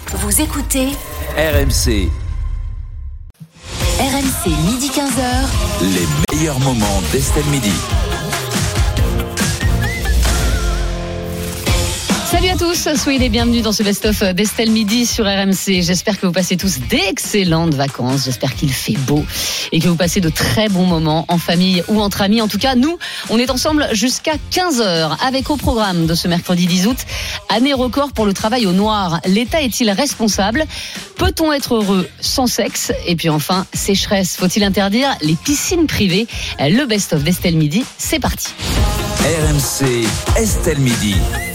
Vous écoutez RMC. RMC midi 15h. Les meilleurs moments d'Estelle Midi. Salut à tous, soyez les bienvenus dans ce best-of d'Estelle Midi sur RMC. J'espère que vous passez tous d'excellentes vacances, j'espère qu'il fait beau et que vous passez de très bons moments en famille ou entre amis. En tout cas, nous, on est ensemble jusqu'à 15h avec au programme de ce mercredi 10 août, année record pour le travail au noir. L'État est-il responsable ? Peut-on être heureux sans sexe ? Et puis enfin, sécheresse, faut-il interdire les piscines privées ? Le best-of d'Estelle Midi, c'est parti. RMC Estelle Midi.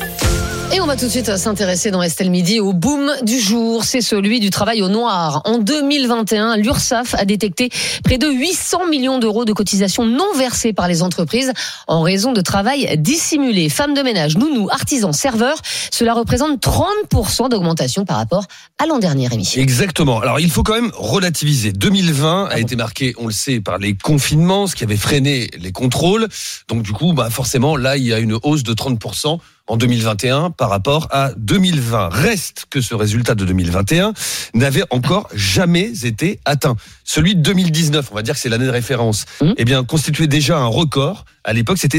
Et on va tout de suite s'intéresser dans Estelle Midi au boom du jour, c'est celui du travail au noir. En 2021, l'URSSAF a détecté près de 800 millions d'euros de cotisations non versées par les entreprises en raison de travail dissimulé. Femmes de ménage, nounous, artisans, serveurs, cela représente 30% d'augmentation par rapport à l'an dernier, Rémi. Exactement. Alors il faut quand même relativiser. 2020 a été marqué, on le sait, par les confinements, ce qui avait freiné les contrôles. Donc du coup, forcément, là, il y a une hausse de 30% en 2021 par rapport à 2020. Reste que ce résultat de 2021 n'avait encore jamais été atteint. Celui de 2019, on va dire que c'est l'année de référence, constituait déjà un record. À l'époque, c'était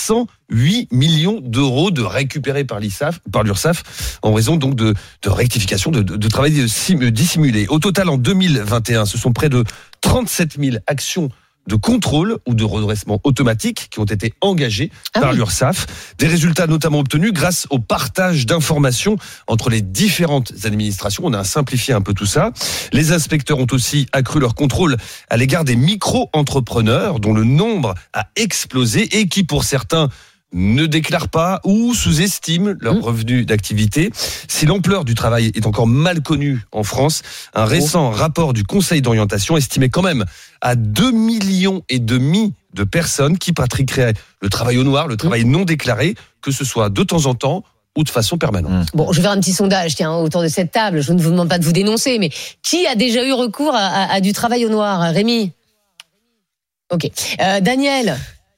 708 millions d'euros de récupérés par l'URSSAF en raison donc de rectification, de travail dissimulé. Au total, en 2021, ce sont près de 37 000 actions de contrôle ou de redressement automatique qui ont été engagés par l'URSSAF. Des résultats notamment obtenus grâce au partage d'informations entre les différentes administrations. On a simplifié un peu tout ça. Les inspecteurs ont aussi accru leur contrôle à l'égard des micro-entrepreneurs dont le nombre a explosé et qui, pour certains, ne déclarent pas ou sous-estiment leurs revenus d'activité. Si l'ampleur du travail est encore mal connue en France, un récent rapport du Conseil d'orientation estimait quand même à 2,5 millions de personnes qui pratiqueraient le travail au noir, le travail non déclaré, que ce soit de temps en temps ou de façon permanente. Bon, je vais faire un petit sondage, autour de cette table. Je ne vous demande pas de vous dénoncer, mais qui a déjà eu recours à du travail au noir ? Rémi ? Ok. Daniel ?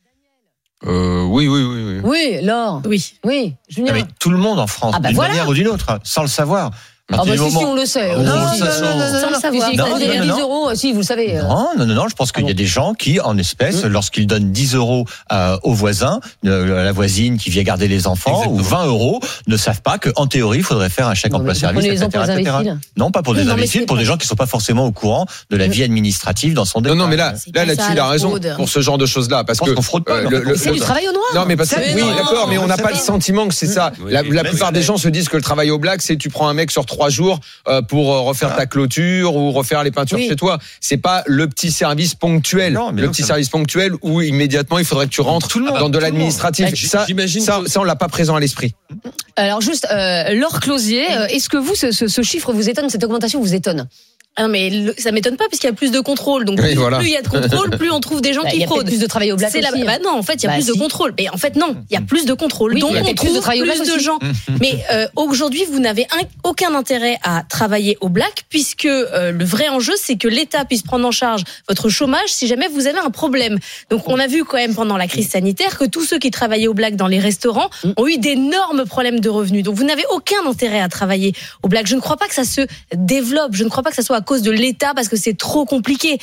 Oui. Oui, Laure. Oui, Julien. Mais tout le monde en France, d'une manière ou d'une autre, sans le savoir. Si on le sait. Non, sans le savoir. Non, 10 euros, si, vous le savez. Non, je pense qu'il y a des gens qui, en espèces, lorsqu'ils donnent 10 euros au voisin, à la voisine qui vient garder les enfants, ou 20 euros, ne savent pas qu'en théorie, il faudrait faire un chèque emploi-service, etc. Non, pas pour des imbéciles, pour des gens qui ne sont pas forcément au courant de la vie administrative dans son détail. Non, mais là-dessus, il a raison pour ce genre de choses-là. Parce que qu'on fraude pas. C'est du travail au noir. Non, mais parce que, oui, d'accord, mais on n'a pas le sentiment que c'est ça. La plupart des gens se disent que le travail au black, c'est tu prends un mec sur 3 jours pour refaire ta clôture ou refaire les peintures chez toi. C'est pas le petit service ponctuel. Non, mais le petit service ponctuel où immédiatement il faudrait que tu rentres dans de l'administratif. Ça, on l'a pas présent à l'esprit. Alors juste, Laure Closier, est-ce que vous, ce chiffre vous étonne, cette augmentation vous étonne ? Ah mais ça m'étonne pas puisqu'il y a plus de contrôle. Donc plus il y a de contrôle, plus on trouve des gens qui fraudent. Il y a plus de travail au black aussi. Non, en fait, il y a plus de contrôle. Mais en fait non, il y a plus de contrôle. Oui, donc on trouve plus de gens. Mais aujourd'hui, vous n'avez aucun intérêt à travailler au black puisque le vrai enjeu c'est que l'État puisse prendre en charge votre chômage si jamais vous avez un problème. Donc on a vu quand même pendant la crise sanitaire que tous ceux qui travaillaient au black dans les restaurants ont eu d'énormes problèmes de revenus. Donc vous n'avez aucun intérêt à travailler au black. Je ne crois pas que ça se développe. Je ne crois pas que ça soit à cause de l'État parce que c'est trop compliqué.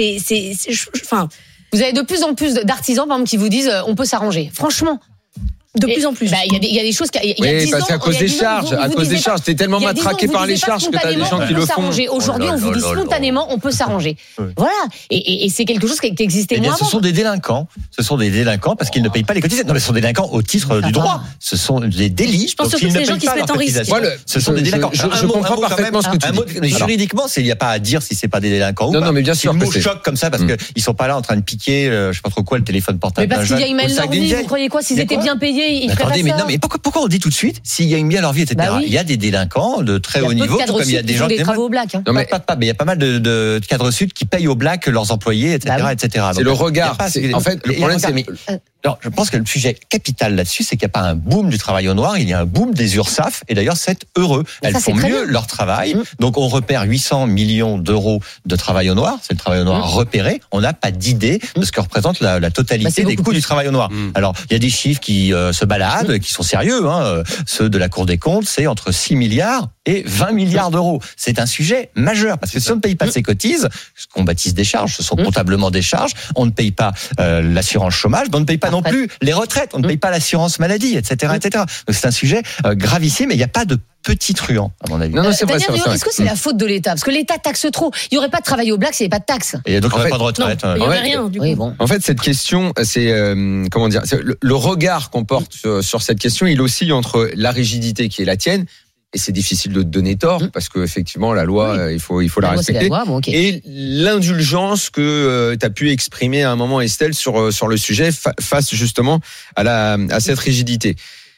Vous avez de plus en plus d'artisans, par exemple, qui vous disent on peut s'arranger. Franchement. De plus en plus. Il y a des choses c'est à cause des charges. À cause des charges. T'es tellement matraqué par les charges que t'as des gens qui le font. Aujourd'hui, on vous dit spontanément, on peut s'arranger. Voilà. Et c'est quelque chose qui existait moins avant. Ce sont des délinquants. Parce qu'ils ne payent pas les cotisations. Non, mais ce sont des délinquants au titre du droit. Ce sont des délits. Je pense surtout que c'est des gens qui se mettent en risque. Ce sont des délinquants. Je comprends parfaitement ce que tu dis. Juridiquement, il n'y a pas à dire si c'est pas des délinquants ou pas. Non, mais bien sûr. Le mot choc comme ça parce qu'ils sont pas là en train de piquer, je sais pas trop quoi, le téléphone portable. Mais parce qu'il y a une leur vie, vous croyez quoi? S'ils étaient bien payés, ils feraient pas ça. Mais pourquoi on dit tout de suite s'ils gagnent bien leur vie, etc. Il y a des délinquants de très haut niveau, comme il y a des gens qui travaux au black. Mais il y a pas mal de cadres sud qui payent au black leurs employés, etc., etc. C'est le regard. En fait, le problème, c'est Alors, je pense que le sujet capital là-dessus, c'est qu'il n'y a pas un boom du travail au noir, il y a un boom des URSSAF, et d'ailleurs, c'est heureux. Elles font mieux leur travail. Donc, on repère 800 millions d'euros de travail au noir. C'est le travail au noir repéré. On n'a pas d'idée de ce que représente la totalité des coûts du travail au noir. Alors, il y a des chiffres qui se baladent, qui sont sérieux. Ceux de la Cour des comptes, c'est entre 6 milliards et 20 milliards d'euros. C'est un sujet majeur, parce que si on ne paye pas ses cotises, ce qu'on baptise des charges, ce sont comptablement des charges, on ne paye pas l'assurance chômage, on ne paye pas non plus les retraites, on ne paye pas l'assurance maladie, etc., etc. Donc c'est un sujet gravissime, et il n'y a pas de petit truand, à mon avis. Non, c'est pas ça. Est-ce que c'est la faute de l'État? Parce que l'État taxe trop. Il n'y aurait pas de travail au black s'il n'y avait pas de taxes. Et donc, il n'y aurait pas de retraite. Il n'y aurait rien, du coup. Oui, bon. En fait, cette question, c'est comment dire, le regard qu'on porte sur cette question, il oscille entre la rigidité qui est la tienne, et c'est difficile de te donner tort, parce que effectivement la loi, il faut la respecter, et l'indulgence que tu as pu exprimer à un moment, Estelle, sur le sujet face justement à cette rigidité.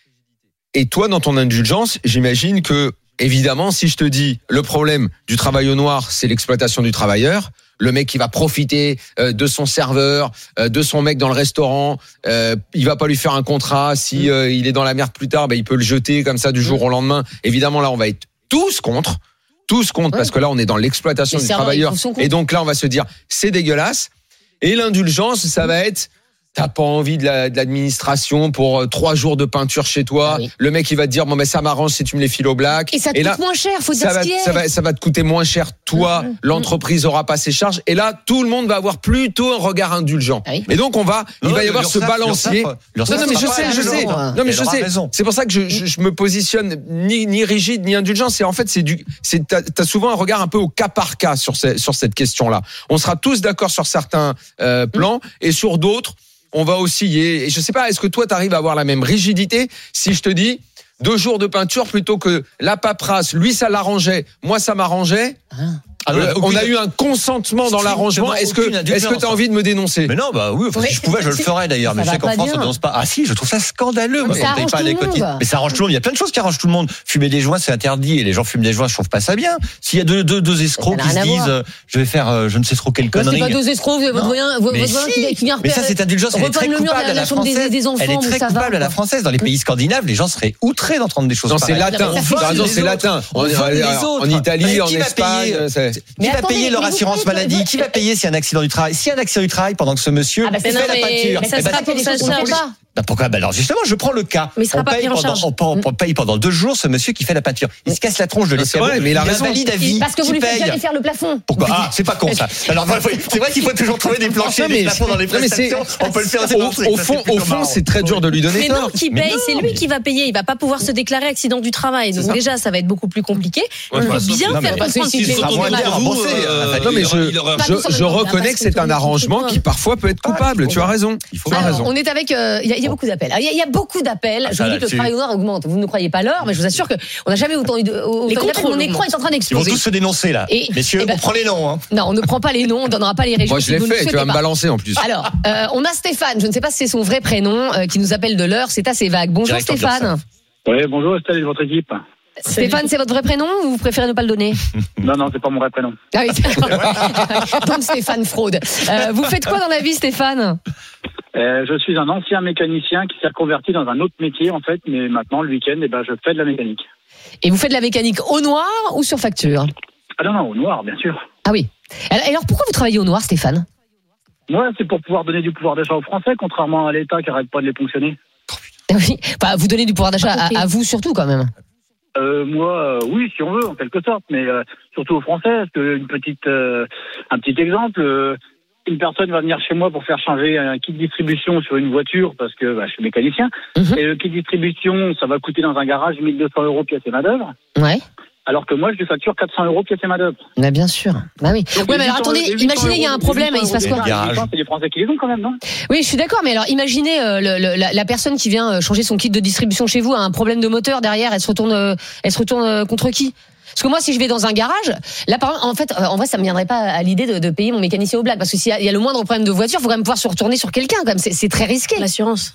Et toi, dans ton indulgence, j'imagine que, évidemment, si je te dis le problème du travail au noir, c'est l'exploitation du travailleur, le mec qui va profiter de son serveur, de son mec dans le restaurant, il va pas lui faire un contrat, si il est dans la merde plus tard, il peut le jeter comme ça du jour au lendemain. Évidemment, là, on va être tous contre, parce que là, on est dans l'exploitation du travailleur. Et donc là, on va se dire, c'est dégueulasse. Et l'indulgence, ça va être, t'as pas envie de l'administration pour 3 jours de peinture chez toi. Le mec, il va te dire, bon, ça m'arrange si tu me les files au black. Et ça te coûte moins cher, faut dire ce qui est. Ça va te coûter moins cher, toi. L'entreprise aura pas ses charges. Et là, tout le monde va avoir plutôt un regard indulgent. Et donc, il va y avoir ce balancier. Non, mais je sais. Non, mais je sais. C'est pour ça que je me positionne ni rigide, ni indulgent. T'as souvent un regard un peu au cas par cas sur cette question-là. On sera tous d'accord sur certains plans, et sur d'autres, on va osciller. Et je sais pas, est-ce que toi, tu arrives à avoir la même rigidité si je te dis 2 jours de peinture plutôt que la paperasse, lui, ça l'arrangeait, moi, ça m'arrangeait? On a eu un consentement dans l'arrangement. Est-ce que tu as envie de me dénoncer? Mais non, oui, si je pouvais, je le ferais d'ailleurs. Mais je sais qu'en France, on ne dénonce pas. Ah si, je trouve ça scandaleux. Mais ça arrange tout le monde. Mais ça arrange tout le monde. Il y a plein de choses qui arrangent tout le monde. Fumer des joints, c'est interdit, et les gens fument des joints, je trouve pas ça bien. S'il y a deux escrocs qui se disent, je vais faire je ne sais trop quelle connerie. C'est pas 2 escrocs, votre voisin qui vient. Mais ça, cette indulgence, elle est très coupable à la française. Elle est très coupable à la française. Dans les pays scandinaves, les gens seraient outrés d'entendre des choses pareilles. Non, c'est latin. En Italie, en Espagne. Qui va payer leur assurance maladie? Qui va payer s'il y a un accident du travail? S'il y a un accident du travail pendant que ce monsieur fait la peinture, ça sera pour ça, pourquoi? Alors justement, je prends le cas. Mais il sera pas pris en charge. On paye pendant 2 jours ce monsieur qui fait la peinture. Il se casse la tronche de l'escalier. Mais il a raison. Valide à vie. Parce que vous lui faites jamais faire le plafond. Pourquoi? C'est pas con ça. Alors c'est vrai qu'il faut toujours trouver des planchers, des plafonds dans les prestations. On peut le faire. Au fond, c'est très dur de lui donner tort. Mais non, qui paye, c'est lui qui va payer. Il va pas pouvoir se déclarer accident du travail. Donc déjà, ça va être beaucoup plus compliqué. Il faut bien faire comprendre qu'il fait Non, mais je reconnais que c'est un arrangement qui parfois peut être coupable. Tu as raison. On est avec. Il y a beaucoup d'appels. Il y a beaucoup d'appels. Je vous dis que le travail au noir augmente. Vous ne croyez pas l'heure, mais je vous assure qu'on n'a jamais autant eu de. Mon écran est en train d'exploser. Ils vont tous se dénoncer là. Messieurs, on prend les noms. Non, on ne prend pas les noms. On ne donnera pas les régions. Moi, je l'ai fait. Tu vas me balancer en plus. Alors, on a Stéphane. Je ne sais pas si c'est son vrai prénom qui nous appelle de l'heure. C'est assez vague. Bonjour Stéphane. Oui, bonjour Estelle et votre équipe. Stéphane, c'est votre vrai prénom ou vous préférez ne pas le donner? Non, c'est pas mon vrai prénom. Ah oui, donc Stéphane fraude. Vous faites quoi dans la vie, Stéphane? Je suis un ancien mécanicien qui s'est reconverti dans un autre métier en fait, mais maintenant le week-end, je fais de la mécanique. Et vous faites de la mécanique au noir ou sur facture? Ah non, au noir, bien sûr. Ah oui. Alors pourquoi vous travaillez au noir, Stéphane? Moi, c'est pour pouvoir donner du pouvoir d'achat aux Français, contrairement à l'État qui arrête pas de les ponctionner. Oui, vous donnez du pouvoir d'achat à vous surtout quand même. Moi, oui, si on veut, en quelque sorte, mais surtout aux Français. Parce que un petit exemple, une personne va venir chez moi pour faire changer un kit de distribution sur une voiture parce que je suis mécanicien. Et le kit de distribution, ça va coûter dans un garage 1 200 € pièce et main-d'œuvre. Ouais. Alors que moi, je lui facture 400 € pièce et main-d'œuvre. Mais bien sûr. Bah oui. Donc, mais alors attendez, imaginez, il y a un problème, il se passe quoi? C'est les Français qui les ont quand même, non? Oui, je suis d'accord, mais alors imaginez la personne qui vient changer son kit de distribution chez vous a un problème de moteur derrière, elle se retourne contre qui? Parce que moi, si je vais dans un garage, là, par exemple, en vrai, ça me viendrait pas à l'idée de payer mon mécanicien au black, parce que s'il y a le moindre problème de voiture, il faut quand même pouvoir se retourner sur quelqu'un, quand même. C'est très risqué. L'assurance.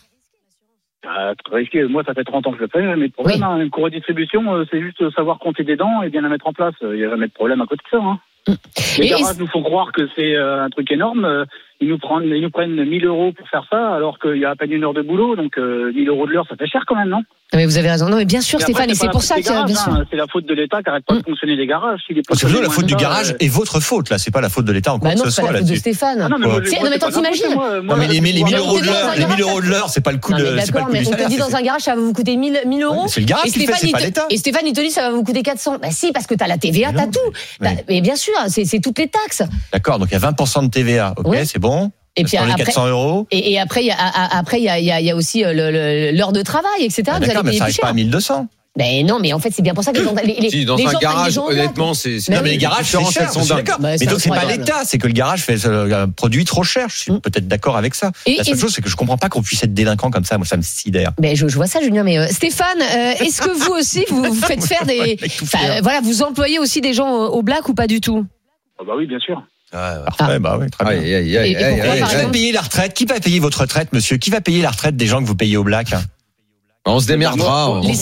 Très risqué. Moi, ça fait 30 ans que je le fais, jamais de problème. Oui. Une cour de distribution, c'est juste savoir compter des dents et bien la mettre en place. Il n'y a jamais de problème à côté de ça. Les garages nous font croire que c'est un truc énorme. ils nous prennent 1000 euros pour faire ça, alors qu'il y a à peine une heure de boulot, donc 1000 euros de l'heure, ça fait cher quand même, non? Mais vous avez raison. Non, mais bien sûr, Stéphane, et c'est pour ça que bien sûr. C'est la faute de l'État qui arrête pas de fonctionner les garages. C'est la faute du garage est votre faute, là. C'est pas la faute de l'État en quoi que ce soit. C'est la faute de Stéphane. Non, mais attends, t'imagines? Non, mais les 1000 euros de l'heure, les 1000 euros de l'heure, c'est pas le coût de. D'accord, mais on te dit dans un garage, ça va vous coûter 1000 euros. C'est le garage qui fait, c'est pas l'État. Et Stéphane, il te dit, ça va vous coûter 400. Bah si, parce que t'as la TVA, t'as tout. Mais bien sûr, c'est toutes les taxes. D'accord, donc il y a 20% de TVA. Ok, c'est bon. Et puis après, les 400 euros. Et après, il y a aussi l'heure de travail, etc. Ah, d'accord, mais ça n'arrive pas à 1200. Ben non, mais en fait, c'est bien pour ça que dans un garage, honnêtement, c'est. Non, mais les garages, c'est cher, sont dingues. Mais donc, c'est pas l'État, c'est que le garage fait un produit trop cher. Je suis peut-être d'accord avec ça. La seule chose, c'est que je comprends pas qu'on puisse être délinquant comme ça. Moi, ça me sidère. Ben, je vois ça, Julien. Mais Stéphane, est-ce que vous aussi, vous faites faire des. Voilà, vous employez aussi des gens au black ou pas du tout? Bah oui, bien sûr. Parfait, bah oui, très bien. Qui va payer la retraite? Qui va payer votre retraite, monsieur? Qui va payer la retraite des gens que vous payez au black? On se démerdera. Moi,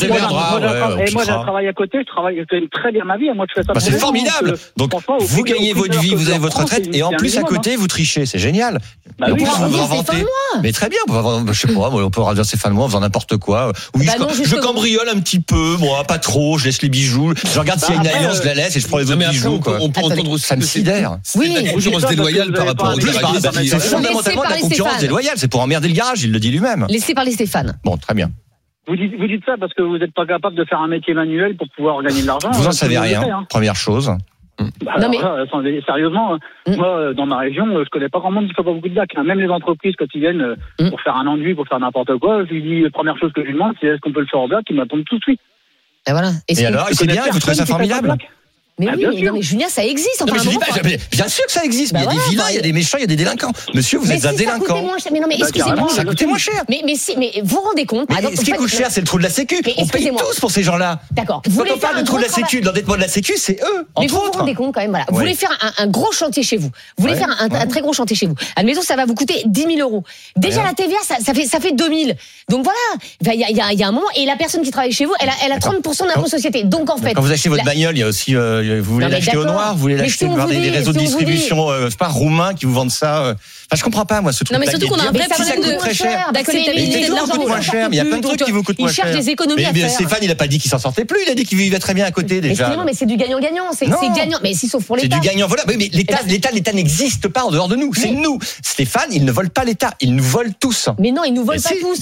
j'ai un travail à côté, je gagne très bien ma vie. Moi, je fais ça. C'est formidable. Donc, vous gagnez votre vie, vous avez votre retraite, et en plus, à côté, vous trichez. C'est génial. Bah oui, vous inventez. Mais très bien. Je sais pas, on peut dire Stéphane Moi en faisant n'importe quoi. Oui, je cambriole un petit peu, moi, pas trop, je laisse les bijoux. Je regarde s'il y a une alliance, je la laisse et je prends les autres bijoux. On peut entendre ça me sidère. Oui. C'est la concurrence déloyale par rapport au C'est fondamentalement de la concurrence déloyale. C'est pour emmerder le garage, il le dit lui-même. Laissez parler Stéphane. Bon, très bien. Vous dites ça parce que vous n'êtes pas capable de faire un métier manuel pour pouvoir gagner de l'argent. Vous en savez rien, première chose. Non, mais sérieusement, moi, dans ma région, je connais pas grand monde qui fait pas beaucoup de black. Même les entreprises, quand ils viennent pour faire un enduit, pour faire n'importe quoi, je lui dis, la première chose que je lui demande, c'est est-ce qu'on peut le faire en black? Ils m'attendent tout de suite. Et voilà. Et alors, c'est bien, vous trouvez ça formidable? Mais oui, mais Julien, ça existe. Enfin, bien sûr que ça existe. Mais il y a des vilains, il y a des méchants, il y a des délinquants. Monsieur, vous êtes un délinquant. Mais non, mais excusez-moi. Ça coûtait moins cher. Mais vous vous rendez compte? Ce qui coûte cher, c'est le trou de la Sécu. On paye tous pour ces gens-là. D'accord. Quand on parle de trou de la Sécu, de l'endettement de la Sécu, c'est eux. Mais vous vous rendez compte quand même, voilà. Vous voulez faire un gros chantier chez vous. Vous voulez faire un très gros chantier chez vous. Admettons, ça va vous coûter 10 000 euros. Déjà, la TVA, ça fait 2 000. Donc voilà. Il y a un moment, et la personne qui travaille chez vous, elle a 30% d'impôt société. Donc en fait. Quand vous achetez votre bagnole, il y a aussi, vous voulez l'acheter au noir, vous voulez l'acheter par des réseaux de distribution, pas roumains qui vous vendent ça. Enfin, je comprends pas, moi, ce truc. Non, mais surtout qu'on a un vrai problème d'acceptabilité de l'argent. Moins cher, mais il y a plein de trucs qui vous coûtent moins cher. Il cherche des économies à faire. Stéphane, il a pas dit qu'il s'en sortait plus, il a dit qu'il vivait très bien à côté déjà. Excusez-moi, mais c'est du gagnant-gagnant, c'est gagnant. Mais si, sauf pour l'État. C'est du gagnant, voilà. Mais l'État n'existe pas en dehors de nous. C'est nous. Stéphane, il ne vole pas l'État, il nous vole tous. Mais non, il nous vole pas tous.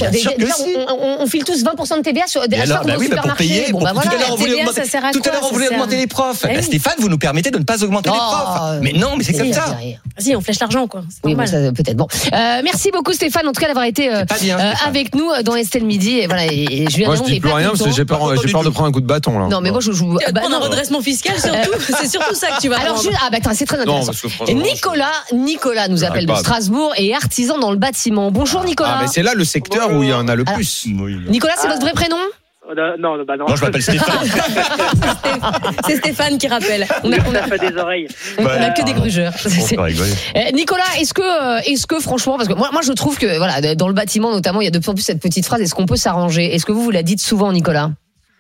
On file tous 20% de TVA sur des achats au supermarché. Bon, bah voilà. Tout à l'heure, on voulait augmenter les profs. Stéphane, vous nous permettez de ne pas augmenter les profs. Mais non, mais c'est comme ça. Si, on flèche l'argent, quoi. Oui, peut-être. Bon. Merci beaucoup Stéphane, en tout cas d'avoir été avec nous dans Estelle Midi. Et voilà, et Julien, moi je dis plus rien parce que j'ai peur de prendre un coup de bâton là. Non, mais moi je joue. Prendre un redressement fiscal surtout. C'est surtout ça que tu vas. Alors c'est très intéressant. Nicolas nous appelle de Strasbourg et artisan dans le bâtiment. Bonjour Nicolas. Mais c'est là le secteur où il y en a le plus. Nicolas, c'est votre vrai prénom? Non. Moi, je m'appelle Stéphane. C'est Stéphane qui rappelle. On a fait des oreilles. On a que des grugeurs. Nicolas, est-ce que franchement, parce que moi je trouve que voilà, dans le bâtiment notamment, il y a de plus en plus cette petite phrase, est-ce qu'on peut s'arranger? Est-ce que vous la dites souvent, Nicolas?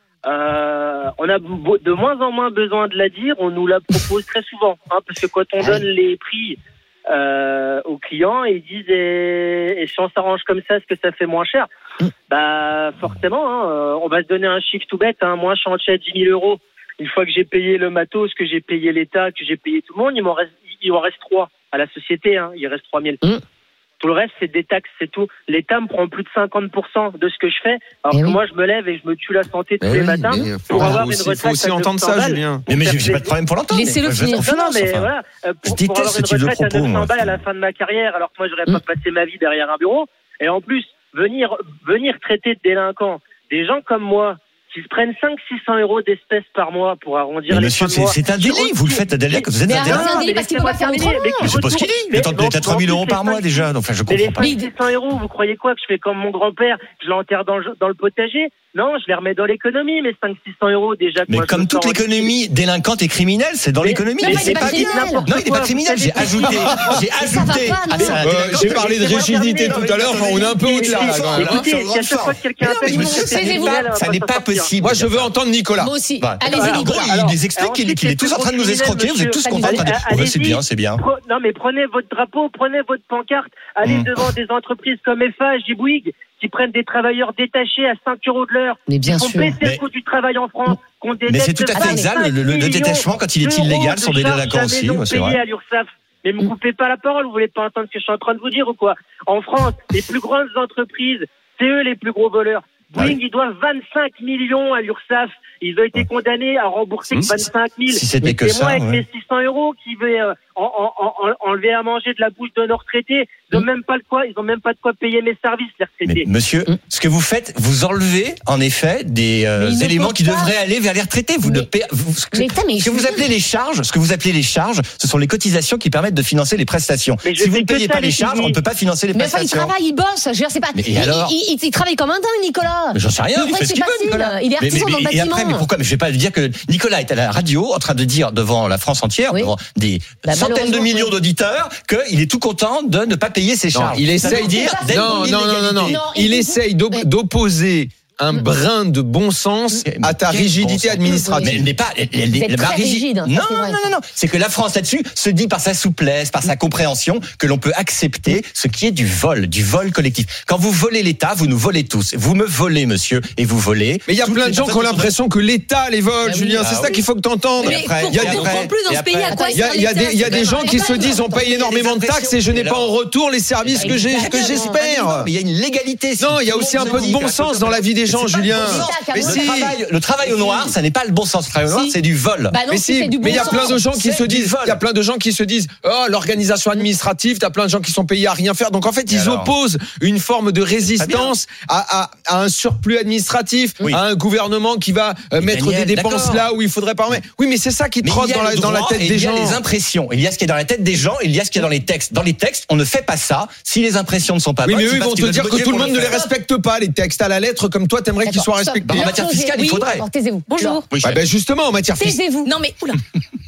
On a de moins en moins besoin de la dire, on nous la propose très souvent, parce que quand on donne les prix aux clients, ils disent et si on s'arrange comme ça, est-ce que ça fait moins cher? Bah forcément, on va se donner un chiffre tout bête. Moi, je suis en à 10 000 euros. Une fois que j'ai payé le matos, que j'ai payé l'État, que j'ai payé tout le monde, il m'en reste 3 à la société. Il reste 3 000. Tout le reste, c'est des taxes, c'est tout. L'État me prend plus de 50% de ce que je fais, alors que moi, je me lève et je me tue la santé tous les matins pour avoir une retraite. Il faut aussi entendre ça, Julien. Mais j'ai pas de problème pour l'entendre. Laissez-le finir. Non, mais voilà, pour avoir une retraite à 900 balles à la fin de ma carrière, alors que moi, j'aurais pas passé ma vie derrière un bureau. Et en plus, venir traiter de délinquants des gens comme moi qui se prennent 500-600 euros d'espèces par mois pour arrondir les fins de mois. C'est un délit, vous le faites à délit, vous êtes un délinquant. C'est un délit parce qu'il ne peut pas faire autrement. Mais c'est pas ce qu'il dit, mais tant que vous êtes à 3 000 euros par mois déjà, donc je comprends pas. Mais les 500 euros, vous croyez quoi, que je fais comme mon grand-père, je l'enterre dans le potager? Non, je les remets dans l'économie, mais 500-600 euros déjà. Mais comme toute l'économie délinquante et criminelle, c'est dans l'économie. Non, il est pas criminel. Non, il n'est pas criminel. J'ai ajouté. J'ai parlé de rigidité tout à l'heure. On est un peu au-delà là quand même. Écoutez, si à chaque fois que quelqu'un appelle, ça n'est pas possible. Moi, je veux entendre Nicolas. Moi aussi. Bah, Allez-y, Nicolas. Il nous explique qu'il est tous en train de nous escroquer. Vous êtes tous contents. C'est bien, c'est bien. Non, mais prenez votre drapeau, prenez votre pancarte, allez devant des entreprises comme FH, Bouygues, qui prennent des travailleurs détachés à 5 € de l'heure. Mais bien sûr. Qui ont baissé le coût du travail en France. Mais c'est tout à fait exact. Le détachement, quand il est illégal, sont des délinquants aussi. C'est vrai. À l'URSSAF. Mais ne me coupez pas la parole, vous voulez pas entendre ce que je suis en train de vous dire ou quoi? En France, les plus grandes entreprises, c'est eux les plus gros voleurs. Bouygues, ils doivent 25 millions à l'URSSAF. Ils ont été condamnés à rembourser 25 000. Si c'était que ça. C'est moi avec mes 600 € qui vais enlever à manger de la bouche de nos retraités. Ils ont même pas de quoi payer mes services, les retraités. Mais monsieur, ce que vous faites, vous enlevez en effet des éléments qui devraient aller vers les retraités. Ce que vous appelez les charges, ce sont les cotisations qui permettent de financer les prestations. Si vous ne payez pas les charges, on ne peut pas financer les prestations. Mais enfin, il travaille, il bosse. Je veux dire, c'est pas. Il travaille comme un dingue, Nicolas. Mais j'en sais rien. Il fait ce qu'il veut, Nicolas. Il est artisan dans le bâtiment. Mais pourquoi? Mais je vais pas lui dire que Nicolas est à la radio en train de dire devant la France entière, devant des centaines de millions d'auditeurs, qu'il est tout content de ne pas payer ses charges. Il essaye de dire. Non. Il essaye d'opposer un brin de bon sens à ta rigidité administrative. Mais elle n'est pas, elle est très rigide. Non. C'est que la France là-dessus se dit par sa souplesse, par sa compréhension, que l'on peut accepter ce qui est du vol collectif. Quand vous volez l'État, vous nous volez tous. Vous me volez, monsieur, et vous volez. Mais il y a plein de gens qui ont l'impression que l'État les vole, Julien. C'est ça qu'il faut que t'entendes. Mais on comprend plus dans ce pays à quoi il y a des gens qui se disent on paye énormément de taxes et je n'ai pas en retour les services que j'espère. Mais il y a une légalité. Non, il y a aussi un peu de bon sens dans la vie des gens, Julien. Mais le travail au noir, ça n'est pas le bon sens. Le travail au noir, c'est du vol. Mais il y a plein de gens qui se disent, oh, l'organisation administrative, t'as plein de gens qui sont payés à rien faire. Donc en fait, ils opposent une forme de résistance à un surplus administratif, à un gouvernement qui va mettre des dépenses là où il faudrait pas en mettre. Oui, mais c'est ça qui trotte dans la tête des gens. Il y a les impressions. Il y a ce qui est dans la tête des gens, il y a ce qui est dans les textes. Dans les textes, on ne fait pas ça si les impressions ne sont pas bonnes. Oui, mais eux, ils vont te dire que tout le monde ne les respecte pas, les textes à la lettre, comme toi, t'aimerais qu'ils soient respectés. En matière fiscale, il faudrait. Alors, taisez-vous. Bonjour. Justement, en matière fiscale. Taisez-vous. Non mais oula.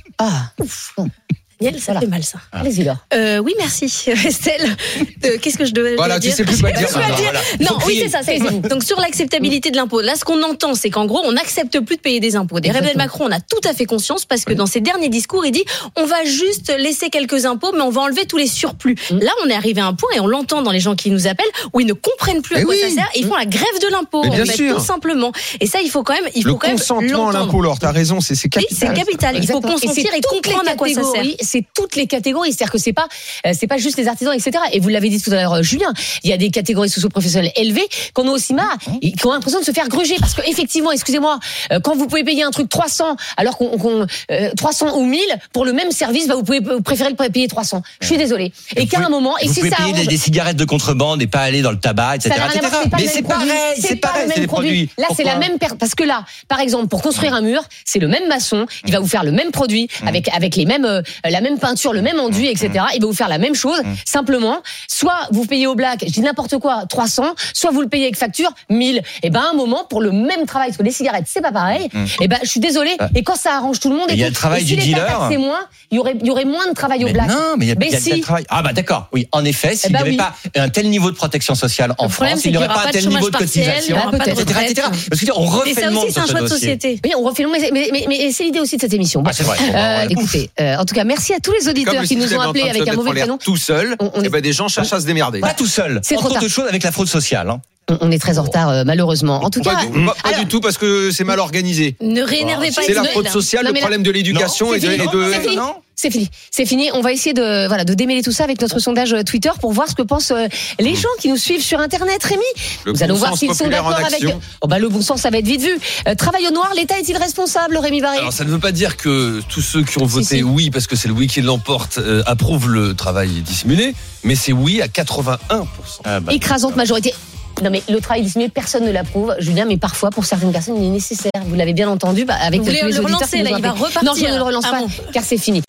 Daniel, ça fait mal ça. Allez-y, Laure. Oui, merci Estelle. Qu'est-ce que je devais dire? Voilà, tu sais plus quoi dire. Non, oui, c'est ça. Donc sur l'acceptabilité de l'impôt, là, ce qu'on entend, c'est qu'en gros, on n'accepte plus de payer des impôts. Emmanuel Macron, on a tout à fait conscience parce que dans ses derniers discours, il dit on va juste laisser quelques impôts, mais on va enlever tous les surplus. Là, on est arrivé à un point et on l'entend dans les gens qui nous appellent où ils ne comprennent plus à quoi ça sert et ils font la grève de l'impôt. Bien sûr. Tout simplement. Et ça, il faut quand même. Le consentement à l'impôt, Laure, t'as raison, c'est capital. Oui, c'est capital. Il faut consentir et comprendre à quoi ça sert. C'est toutes les catégories, c'est-à-dire que c'est pas juste les artisans, etc. Et vous l'avez dit tout à l'heure, Julien, il y a des catégories socio-professionnelles élevées qu'on a aussi marre, qui ont l'impression de se faire gruger, parce que effectivement, excusez-moi, quand vous pouvez payer un truc 300, alors qu'on 300 ou 1000 pour le même service, vous préférez le payer 300. Je suis désolée. Et qu'à un moment, et vous si pouvez ça payer des cigarettes de contrebande et pas aller dans le tabac, etc. Mais c'est pareil, c'est les produits. Là, c'est la même parce que là, par exemple, pour construire un mur, c'est le même maçon, il va vous faire le même produit avec les mêmes la même peinture, le même enduit, etc. Il va vous faire la même chose. Simplement, soit vous payez au black, je dis n'importe quoi, 300, soit vous le payez avec facture 1000. Et ben à un moment, pour le même travail, parce que les cigarettes c'est pas pareil. Et ben je suis désolée. Et quand ça arrange tout le monde, il y a le travail du dealer. C'est moins, il y aurait moins de travail au black. Non, mais il y a le travail. Ah bah d'accord. Oui, en effet, s'il n'y avait pas un tel niveau de protection sociale en France, il n'y aurait pas un tel niveau de cotisation, etc. Parce que on refait le monde sur ce dossier. Oui, on refait le monde. Mais c'est l'idée aussi de cette émission. C'est vrai. Écoutez, en tout cas, merci à tous les auditeurs qui nous ont appelés avec un mauvais prénom. Tout seul, et ben des gens cherchent à se démerder. Pas tout seul. C'est trop tard. Autre chose avec la fraude sociale. On est très en retard, malheureusement. En tout cas, pas du tout, parce que c'est mal organisé. Ne réénervez pas. C'est la fraude sociale, le problème de l'éducation et de. C'est fini. On va essayer de démêler tout ça avec notre sondage Twitter pour voir ce que pensent les gens qui nous suivent sur Internet. Rémi, nous allons voir s'ils sont d'accord avec. Le bon sens, ça va être vite vu. Travail au noir, l'État est-il responsable, Rémi Barré? Alors, ça ne veut pas dire que tous ceux qui ont voté oui, parce que c'est le oui qui l'emporte, approuvent le travail dissimulé, mais c'est oui à 81%. Écrasante majorité. Non mais le travail dissimulé, personne ne l'approuve, Julien, mais parfois pour certaines personnes il est nécessaire. Vous l'avez bien entendu avec tous les auditeurs. Vous voulez le relancer là, il va repartir. Non, je ne le relance pas, car c'est fini.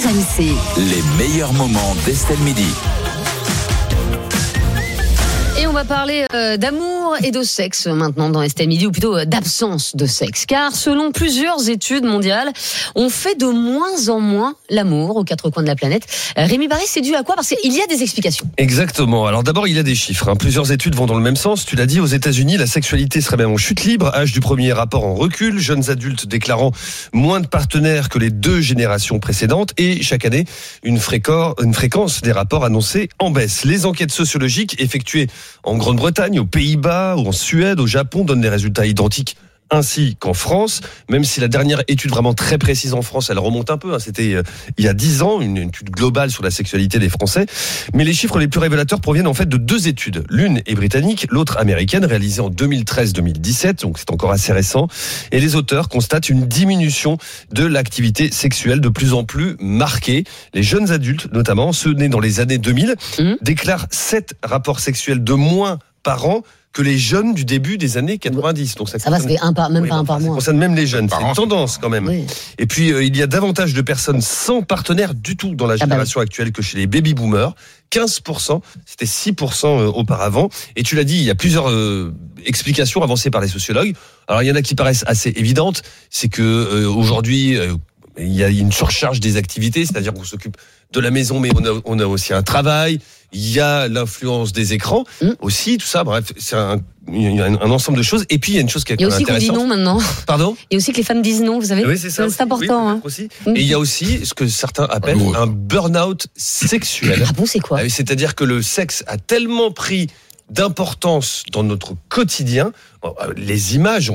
RMC, les meilleurs moments d'Estelle Midi. Et on va parler d'amour et de sexe maintenant dans Estelle Midi, ou plutôt d'absence de sexe. Car selon plusieurs études mondiales, on fait de moins en moins l'amour aux quatre coins de la planète. Rémi Barré, c'est dû à quoi? Parce qu'il y a des explications. Exactement. Alors d'abord, il y a des chiffres. Plusieurs études vont dans le même sens. Tu l'as dit, aux États-Unis, la sexualité serait même en chute libre. Âge du premier rapport en recul. Jeunes adultes déclarant moins de partenaires que les 2 générations précédentes. Et chaque année, une fréquence des rapports annoncés en baisse. Les enquêtes sociologiques effectuées en Grande-Bretagne, aux Pays-Bas ou en Suède, au Japon donnent des résultats identiques ainsi qu'en France, même si la dernière étude vraiment très précise en France, elle remonte un peu, c'était il y a 10 ans, une étude globale sur la sexualité des Français, mais les chiffres les plus révélateurs proviennent en fait de 2 études. L'une est britannique, l'autre américaine, réalisée en 2013-2017, donc c'est encore assez récent, et les auteurs constatent une diminution de l'activité sexuelle de plus en plus marquée. Les jeunes adultes, notamment ceux nés dans les années 2000, déclarent 7 rapports sexuels de moins par an que les jeunes du début des années 90. Donc ça va, ça fait même pas un par mois. Ça concerne même les jeunes. C'est une tendance quand même. Oui. Et puis il y a davantage de personnes sans partenaire du tout dans la génération actuelle que chez les baby boomers. 15%, c'était 6% auparavant. Et tu l'as dit, il y a plusieurs explications avancées par les sociologues. Alors il y en a qui paraissent assez évidentes. C'est que aujourd'hui il y a une surcharge des activités, c'est-à-dire qu'on s'occupe de la maison, mais on a aussi un travail. Il y a l'influence des écrans aussi, tout ça. Bref, c'est un ensemble de choses. Et puis il y a une chose qui est intéressante. Il y a aussi qu'on dit non maintenant. Pardon ? Il y a aussi que les femmes disent non, vous savez. Oui, c'est ça. C'est important. Oui, aussi. Et il y a aussi ce que certains appellent un burn-out sexuel. Ah bon, c'est quoi ? C'est-à-dire que le sexe a tellement pris d'importance dans notre quotidien. Les images,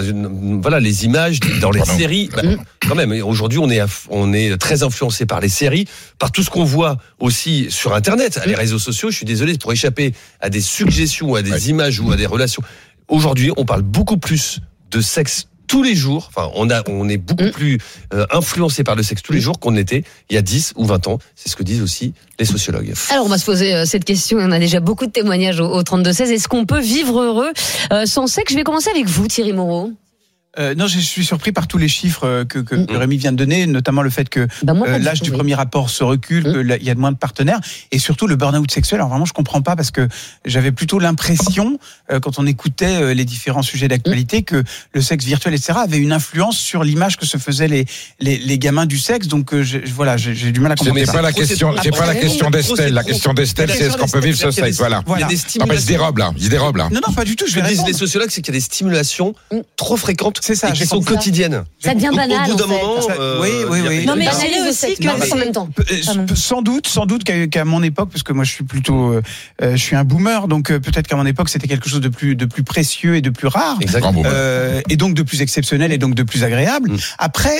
les images dans les séries. Quand même, aujourd'hui, on est très influencé par les séries, par tout ce qu'on voit aussi sur Internet, les réseaux sociaux. Je suis désolé, pour échapper à des suggestions, à des images ou à des relations. Aujourd'hui, on parle beaucoup plus de sexe tous les jours. Enfin, on est beaucoup plus influencé par le sexe tous les jours qu'on était il y a 10 ou 20 ans. C'est ce que disent aussi les sociologues. Alors, on va se poser cette question. On a déjà beaucoup de témoignages au 32-16. Est-ce qu'on peut vivre heureux sans sexe ? Je vais commencer avec vous, Thierry Moreau. Non, je suis surpris par tous les chiffres que Rémi vient de donner, notamment le fait que l'âge du premier rapport se recule, qu'il y a moins de partenaires, et surtout le burn-out sexuel. Alors vraiment, je comprends pas, parce que j'avais plutôt l'impression, quand on écoutait les différents sujets d'actualité, que le sexe virtuel, etc., avait une influence sur l'image que se faisaient les gamins du sexe. Donc j'ai du mal à comprendre. Ce n'est pas la question. C'est pas la question d'Estelle. La question d'Estelle, c'est est-ce qu'on peut vivre ce sexe. Voilà. Il y a des stimulations. Il se dérobe là. Non, pas du tout. Ce que disent les sociologues, c'est qu'il y a des stimulations trop fréquentes. C'est ça, qui sont quotidiennes. Ça devient banal. Au bout d'un moment, oui. Non, mais banalise aussi que en même temps. Sans doute qu'à mon époque, parce que moi je suis plutôt, je suis un boomer, donc peut-être qu'à mon époque c'était quelque chose de plus précieux et de plus rare, et donc de plus exceptionnel et donc de plus agréable. Après.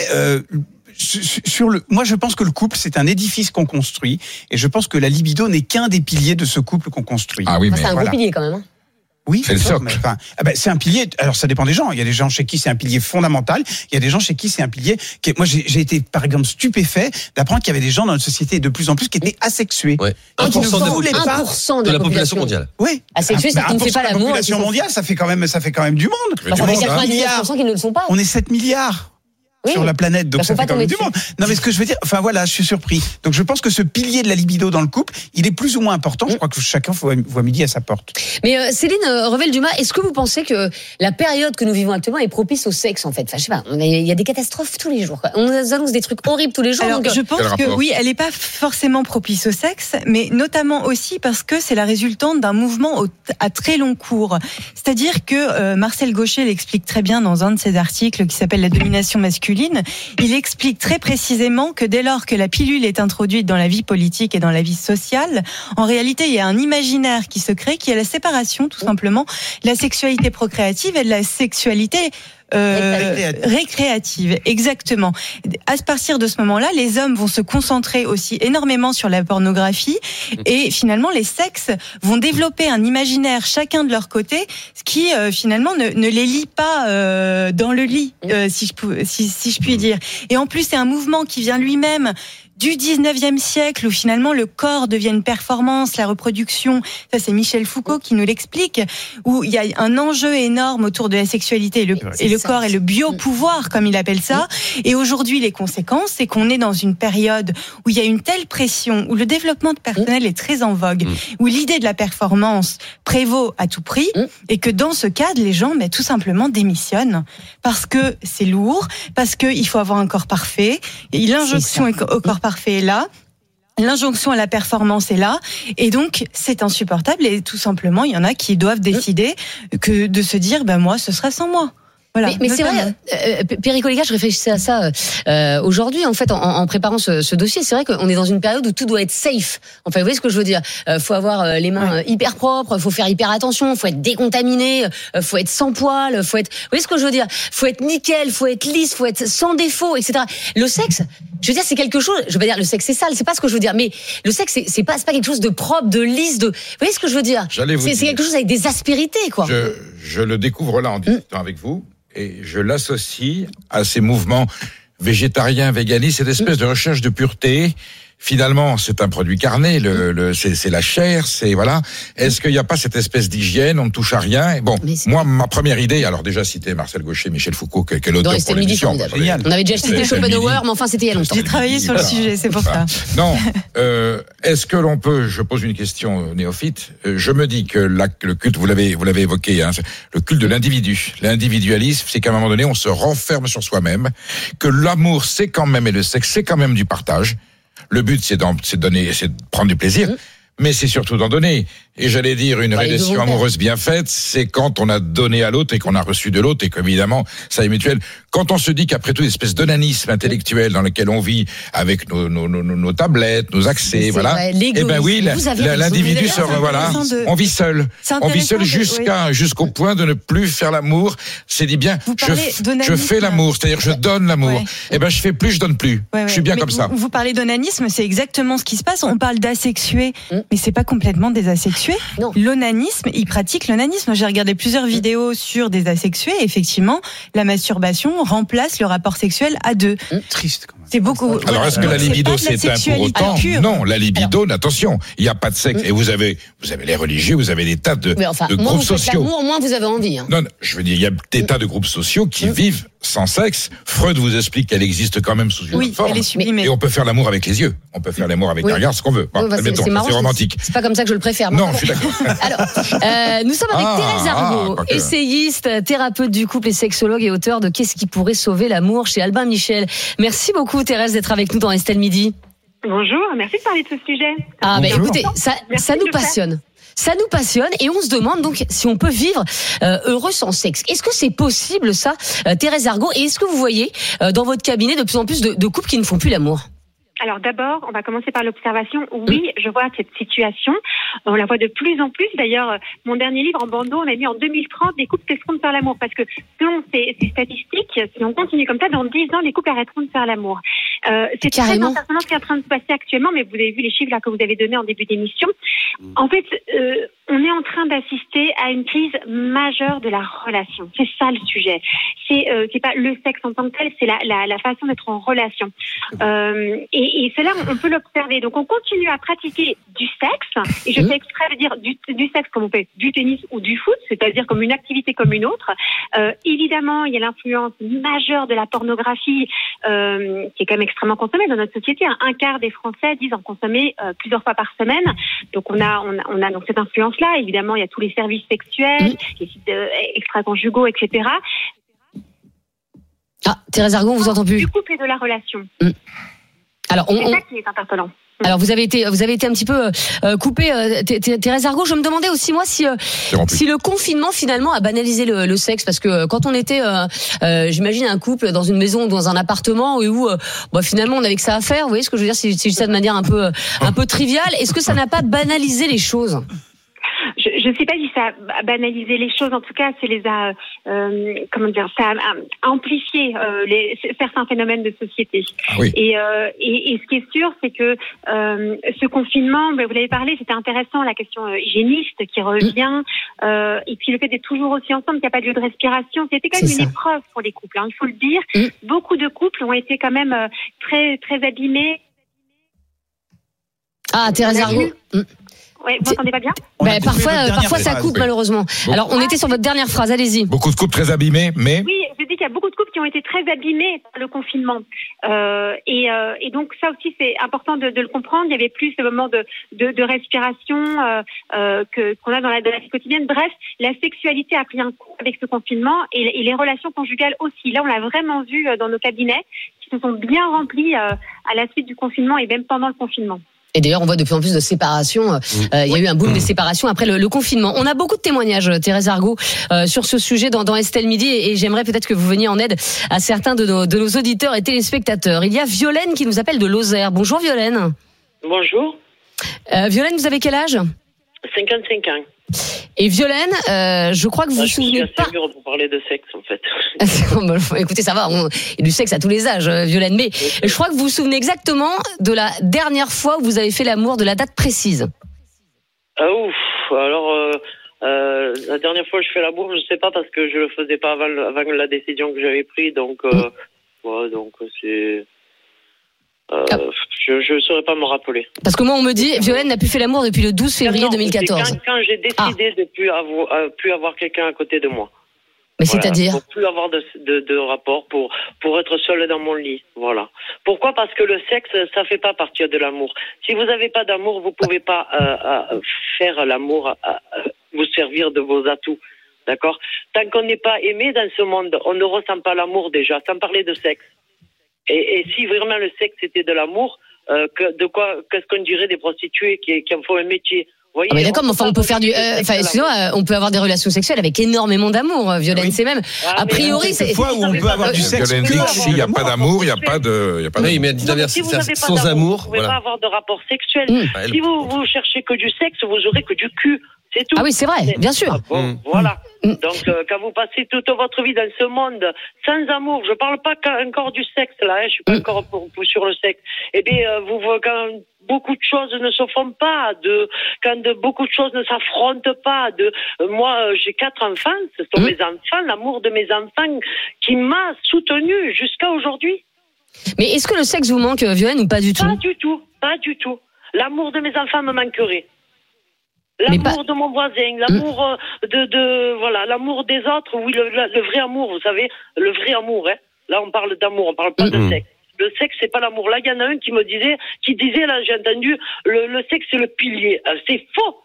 Moi, je pense que le couple, c'est un édifice qu'on construit, et je pense que la libido n'est qu'un des piliers de ce couple qu'on construit. Ah oui, mais c'est un gros pilier quand même. Oui, c'est le socle. C'est un pilier. Alors ça dépend des gens. Il y a des gens chez qui c'est un pilier fondamental. Il y a des gens chez qui c'est un pilier. Moi, j'ai été par exemple stupéfait d'apprendre qu'il y avait des gens dans notre société de plus en plus qui étaient asexués. Ouais. 1% de la population mondiale. Oui. Asexués, c'est qui ne fait pas l'amour. La population mondiale, ça fait quand même du monde. Ça fait 99% qui ne le sont pas. On est 7 milliards. Sur la planète, donc ça fait quand même du monde. Non, mais ce que je veux dire, je suis surpris. Donc je pense que ce pilier de la libido dans le couple, il est plus ou moins important. Je crois que chacun voit midi à sa porte. Mais Céline Revel-Dumas, est-ce que vous pensez que la période que nous vivons actuellement est propice au sexe, en fait ? Enfin, je sais pas, il y a des catastrophes tous les jours. On nous annonce des trucs horribles tous les jours. Alors, je pense que oui, elle n'est pas forcément propice au sexe, mais notamment aussi parce que c'est la résultante d'un mouvement à très long cours. C'est-à-dire que Marcel Gaucher l'explique très bien dans un de ses articles qui s'appelle La domination masculine. Il explique très précisément que dès lors que la pilule est introduite dans la vie politique et dans la vie sociale, en réalité, il y a un imaginaire qui se crée, qui est la séparation, tout simplement, de la sexualité procréative et de la sexualité récréative, exactement. À partir de ce moment-là, les hommes vont se concentrer aussi énormément sur la pornographie, et finalement les sexes vont développer un imaginaire chacun de leur côté, ce qui finalement ne les lie pas dans le lit, si je puis dire. Et en plus, c'est un mouvement qui vient lui-même du 19e siècle où finalement le corps devient une performance, la reproduction. Ça, c'est Michel Foucault qui nous l'explique, où il y a un enjeu énorme autour de la sexualité et le corps et le biopouvoir, comme il appelle ça. Et aujourd'hui, les conséquences, c'est qu'on est dans une période où il y a une telle pression, où le développement personnel est très en vogue, où l'idée de la performance prévaut à tout prix, et que dans ce cadre, les gens, tout simplement démissionnent parce que c'est lourd, parce qu'il faut avoir un corps parfait. Et l'injonction au corps parfait est là. L'injonction à la performance est là, et donc c'est insupportable. Et tout simplement, il y en a qui doivent décider que de se dire, moi, ce sera sans moi. Voilà, mais c'est vrai, Perico Léga, je réfléchissais à ça aujourd'hui, en fait, en préparant ce dossier. C'est vrai qu'on est dans une période où tout doit être safe. Enfin, vous voyez ce que je veux dire? Faut avoir les mains hyper propres, faut faire hyper attention, faut être décontaminé, faut être sans poils, faut être... Vous voyez ce que je veux dire? Faut être nickel, faut être lisse, faut être sans défaut, etc. Le sexe, je veux dire, c'est quelque chose... Je veux pas dire le sexe c'est sale, c'est pas ce que je veux dire, mais le sexe, c'est pas quelque chose de propre, de lisse, de... Vous voyez ce que je veux dire? C'est quelque chose avec des aspérités, quoi. Je le découvre là en discutant avec vous. Et je l'associe à ces mouvements végétariens, véganistes, cette espèce de recherche de pureté. Finalement, c'est un produit carné, c'est la chair, c'est voilà. Est-ce qu'il n'y a pas cette espèce d'hygiène, on ne touche à rien? Et bon, moi, ma première idée, alors déjà cité Marcel Gaucher, Michel Foucault, quel auteur pour l'émission. On avait déjà cité Schopenhauer, mais enfin c'était il y a longtemps. J'ai travaillé sur le sujet, c'est pour ça. Non, est-ce que l'on peut, je pose une question néophyte, je me dis que le culte, vous l'avez évoqué, le culte de l'individu, l'individualisme, c'est qu'à un moment donné, on se renferme sur soi-même, que l'amour, c'est quand même, et le sexe, c'est quand même du partage. Le but, c'est de prendre du plaisir, mais c'est surtout d'en donner. Et j'allais dire, une relation amoureuse bien faite, c'est quand on a donné à l'autre et qu'on a reçu de l'autre et qu'évidemment, ça est mutuel. Quand on se dit qu'après tout, une espèce d'onanisme intellectuel dans lequel on vit avec nos tablettes, nos accès, voilà. Eh ben oui, l'individu on vit seul. On vit seul jusqu'au point de ne plus faire l'amour. C'est dit bien, je fais l'amour, c'est-à-dire je donne l'amour. Eh ben je fais plus, je donne plus. Je suis bien comme ça. Vous parlez d'onanisme, c'est exactement ce qui se passe. On parle d'asexués, mais c'est pas complètement des asexués. Non. L'onanisme, ils pratiquent l'onanisme. J'ai regardé plusieurs vidéos sur des asexués. Effectivement, la masturbation remplace le rapport sexuel à deux. Triste quand même. C'est beaucoup. Alors est-ce que la libido s'éteint pour autant? Non, la libido, attention, il n'y a pas de sexe. Et vous avez les religieux, vous avez des tas de groupes sociaux. Au moins vous avez envie. Non, je veux dire, il y a des tas de groupes sociaux qui vivent sans sexe. Freud vous explique qu'elle existe quand même sous une forme. Elle est sublimée. Et on peut faire l'amour avec les yeux. On peut faire l'amour avec un regard, ce qu'on veut. C'est marrant, romantique. C'est pas comme ça que je le préfère. Non, je suis d'accord. Alors, nous sommes avec Thérèse Argot, essayiste, thérapeute du couple et sexologue et auteur de Qu'est-ce qui pourrait sauver l'amour chez Albin Michel. Merci beaucoup Thérèse d'être avec nous dans Estelle Midi. Bonjour, merci de parler de ce sujet. Écoutez, ça nous passionne. Ça nous passionne et on se demande donc si on peut vivre heureux sans sexe. Est-ce que c'est possible ça, Thérèse Argot? Et est-ce que vous voyez dans votre cabinet de plus en plus de couples qui ne font plus l'amour? Alors d'abord, on va commencer par l'observation. Oui, je vois cette situation. On la voit de plus en plus. D'ailleurs, mon dernier livre en bandeau, on a mis en 2030 les couples cesseront de faire l'amour. Parce que selon ces statistiques, si on continue comme ça, dans 10 ans, les couples arrêteront de faire l'amour. C'est très impressionnant ce qui est en train de se passer actuellement, mais vous avez vu les chiffres là que vous avez donnés en début d'émission. En fait, on est en train d'assister à une crise majeure de la relation. C'est ça le sujet. C'est pas le sexe en tant que tel, c'est la façon d'être en relation. Et cela, on peut l'observer. Donc, on continue à pratiquer du sexe, et je fais exprès de dire du sexe comme on fait du tennis ou du foot, c'est-à-dire comme une activité comme une autre. Évidemment, il y a l'influence majeure de la pornographie, qui est quand même extrêmement consommée dans notre société. Un quart des Français disent en consommer plusieurs fois par semaine. Donc, on a donc cette influence-là. Évidemment, il y a tous les services sexuels, les sites extra-conjugaux, etc. Thérèse Argot, on vous entend plus. Du couple et de la relation. Alors, c'est ça qui est interpellant. Alors vous avez été un petit peu coupée, Thérèse Argot. Je me demandais aussi moi si le confinement finalement a banalisé le sexe, parce que quand on était, j'imagine un couple dans une maison ou dans un appartement où finalement on n'avait que ça à faire. Vous voyez ce que je veux dire, si je dis ça de manière un peu triviale, est-ce que ça n'a pas banalisé les choses? Je ne sais pas si ça a banalisé les choses. En tout cas, ça les a, ça a amplifié certains phénomènes de société. Oui. Et ce qui est sûr, c'est que ce confinement, vous l'avez parlé, c'était intéressant, la question hygiéniste qui revient, et puis le fait d'être toujours aussi ensemble, qu'il n'y a pas de lieu de respiration, c'était quand même une épreuve pour les couples. Il faut le dire. Beaucoup de couples ont été quand même très très abîmés. Ah, Thérèse Argot. Oui, vous m'entendez pas bien? Parfois ça coupe malheureusement. Alors on était sur votre dernière phrase, allez-y. Beaucoup de couples très abîmés, mais... Oui, je dis qu'il y a beaucoup de couples qui ont été très abîmés par le confinement. Et donc ça aussi c'est important de le comprendre. Il y avait plus ce moment de respiration qu'on a dans la vie quotidienne. Bref, la sexualité a pris un coup avec ce confinement et les relations conjugales aussi. Là, on l'a vraiment vu dans nos cabinets qui se sont bien remplis à la suite du confinement et même pendant le confinement. Et d'ailleurs, on voit de plus en plus de séparations. Il y a eu un boom des séparations après le confinement. On a beaucoup de témoignages, Thérèse Argot, sur ce sujet dans Estelle Midi. Et j'aimerais peut-être que vous veniez en aide à certains de nos auditeurs et téléspectateurs. Il y a Violaine qui nous appelle de Lozère. Bonjour Violaine. Bonjour. Violaine, vous avez quel âge ? 55 ans. Et Violaine, je crois que vous vous souvenez pas. C'est dur pour parler de sexe, en fait. Écoutez, ça va, il y a du sexe à tous les âges, Violaine. Mais je crois que vous vous souvenez exactement de la dernière fois où vous avez fait l'amour, de la date précise. Alors, la dernière fois que je fais l'amour, je sais pas parce que je le faisais pas avant la décision que j'avais prise, donc c'est. Je ne saurais pas me rappeler. Parce que moi, on me dit, Violaine n'a plus fait l'amour depuis le 12 février 2014. Quand j'ai décidé de plus avoir quelqu'un à côté de moi. Mais voilà, c'est-à-dire pour plus avoir de rapport, pour être seule dans mon lit. Voilà. Pourquoi ? Parce que le sexe, ça fait pas partie de l'amour. Si vous n'avez pas d'amour, vous pouvez pas faire l'amour, vous servir de vos atouts. D'accord ? Tant qu'on n'est pas aimé dans ce monde, on ne ressent pas l'amour déjà, sans parler de sexe. Et si vraiment le sexe était de l'amour, qu'est-ce qu'on dirait des prostituées qui en font un métier? Voyez, mais d'accord, mais enfin, on peut faire on peut avoir des relations sexuelles avec énormément d'amour, Violaine. Oui. C'est même, a priori, c'est. fois où on peut avoir du sexe. Violaine dit que s'il n'y a pas d'amour, il n'y a pas de. Oui, mais si vous n'avez pas sans amour, vous ne pouvez pas avoir de rapport sexuel. Si vous cherchez que du sexe, vous aurez que du cul. C'est tout. Ah oui, c'est vrai, bien sûr. Voilà. Donc, quand vous passez toute votre vie dans ce monde sans amour, je parle pas encore du sexe là, je suis pas encore sur le sexe. Eh bien, quand beaucoup de choses ne se font pas, quand beaucoup de choses ne s'affrontent pas, moi, j'ai 4 enfants, ce sont mes enfants, l'amour de mes enfants qui m'a soutenue jusqu'à aujourd'hui. Mais est-ce que le sexe vous manque, Violaine, ou pas du tout ? Pas du tout. L'amour de mes enfants me manquerait. L'amour de mon voisin, l'amour l'amour des autres, oui, le vrai amour, vous savez, le vrai amour, hein. Là, on parle d'amour, on parle pas de sexe. Le sexe, c'est pas l'amour. Là, il y en a un qui disait, là, j'ai entendu, le sexe, c'est le pilier. C'est faux.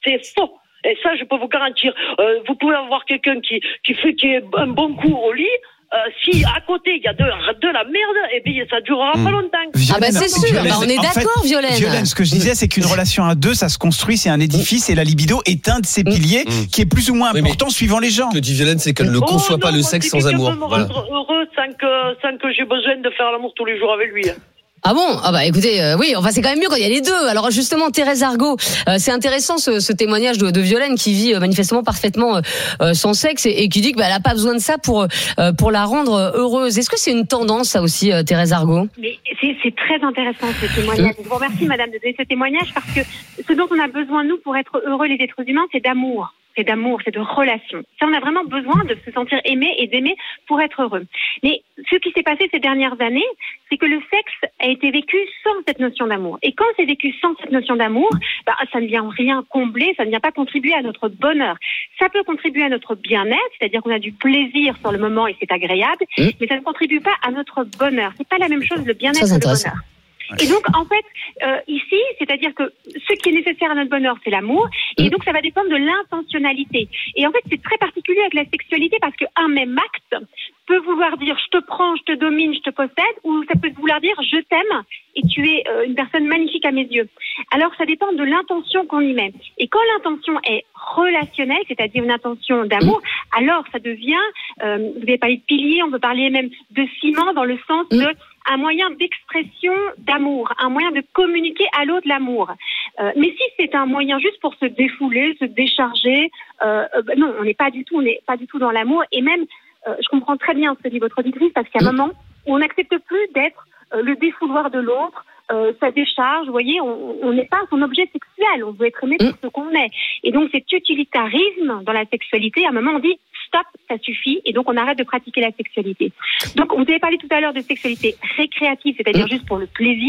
Et ça, je peux vous garantir. Vous pouvez avoir quelqu'un qui est un bon coup au lit. Si à côté il y a de la merde, et bien ça durera pas longtemps. Violaine, c'est sûr, on est d'accord, Violaine. Violaine, ce que je disais, c'est qu'une relation à deux, ça se construit, c'est un édifice, et la libido est un de ces piliers qui est plus ou moins important suivant les gens. Ce que dit Violaine, c'est qu'elle ne conçoit pas le sexe sans amour. Voilà. Heureux sans que j'ai besoin de faire l'amour tous les jours avec lui. Ah bon ? Ah bah écoutez, oui, enfin c'est quand même mieux quand il y a les deux. Alors justement, Thérèse Argot, c'est intéressant ce témoignage de Violaine qui vit manifestement parfaitement sans sexe et qui dit que elle a pas besoin de ça pour la rendre heureuse. Est-ce que c'est une tendance ça aussi, Thérèse Argot ? Mais c'est très intéressant ce témoignage. Je vous remercie Madame de donner ce témoignage parce que ce dont on a besoin nous pour être heureux les êtres humains, c'est d'amour. C'est de relation. Ça, on a vraiment besoin de se sentir aimé et d'aimer pour être heureux. Mais ce qui s'est passé ces dernières années, c'est que le sexe a été vécu sans cette notion d'amour. Et quand c'est vécu sans cette notion d'amour, ça ne vient rien combler, ça ne vient pas contribuer à notre bonheur. Ça peut contribuer à notre bien-être, c'est-à-dire qu'on a du plaisir sur le moment et c'est agréable, mais ça ne contribue pas à notre bonheur. C'est pas la même chose le bien-être et le bonheur. Et donc, en fait, ici, c'est-à-dire que ce qui est nécessaire à notre bonheur, c'est l'amour. Et donc, ça va dépendre de l'intentionnalité. Et en fait, c'est très particulier avec la sexualité parce qu'un même acte peut vouloir dire je te prends, je te domine, je te possède, ou ça peut vouloir dire je t'aime et tu es une personne magnifique à mes yeux. Alors, ça dépend de l'intention qu'on y met. Et quand l'intention est relationnelle, c'est-à-dire une intention d'amour, alors ça devient, vous avez parlé de pilier, on peut parler même de ciment dans le sens de un moyen d'expression d'amour, un moyen de communiquer à l'autre l'amour. Mais si c'est un moyen juste pour se défouler, se décharger, non, on n'est pas du tout dans l'amour. Et même, je comprends très bien ce que dit votre auditrice, parce qu'il y a un moment où on n'accepte plus d'être le défouloir de l'autre, sa décharge, vous voyez, on n'est pas son objet sexuel, on veut être aimé pour ce qu'on est. Et donc cet utilitarisme dans la sexualité, à un moment on dit stop, ça suffit, et donc on arrête de pratiquer la sexualité. Donc vous avez parlé tout à l'heure de sexualité récréative, c'est-à-dire juste pour le plaisir.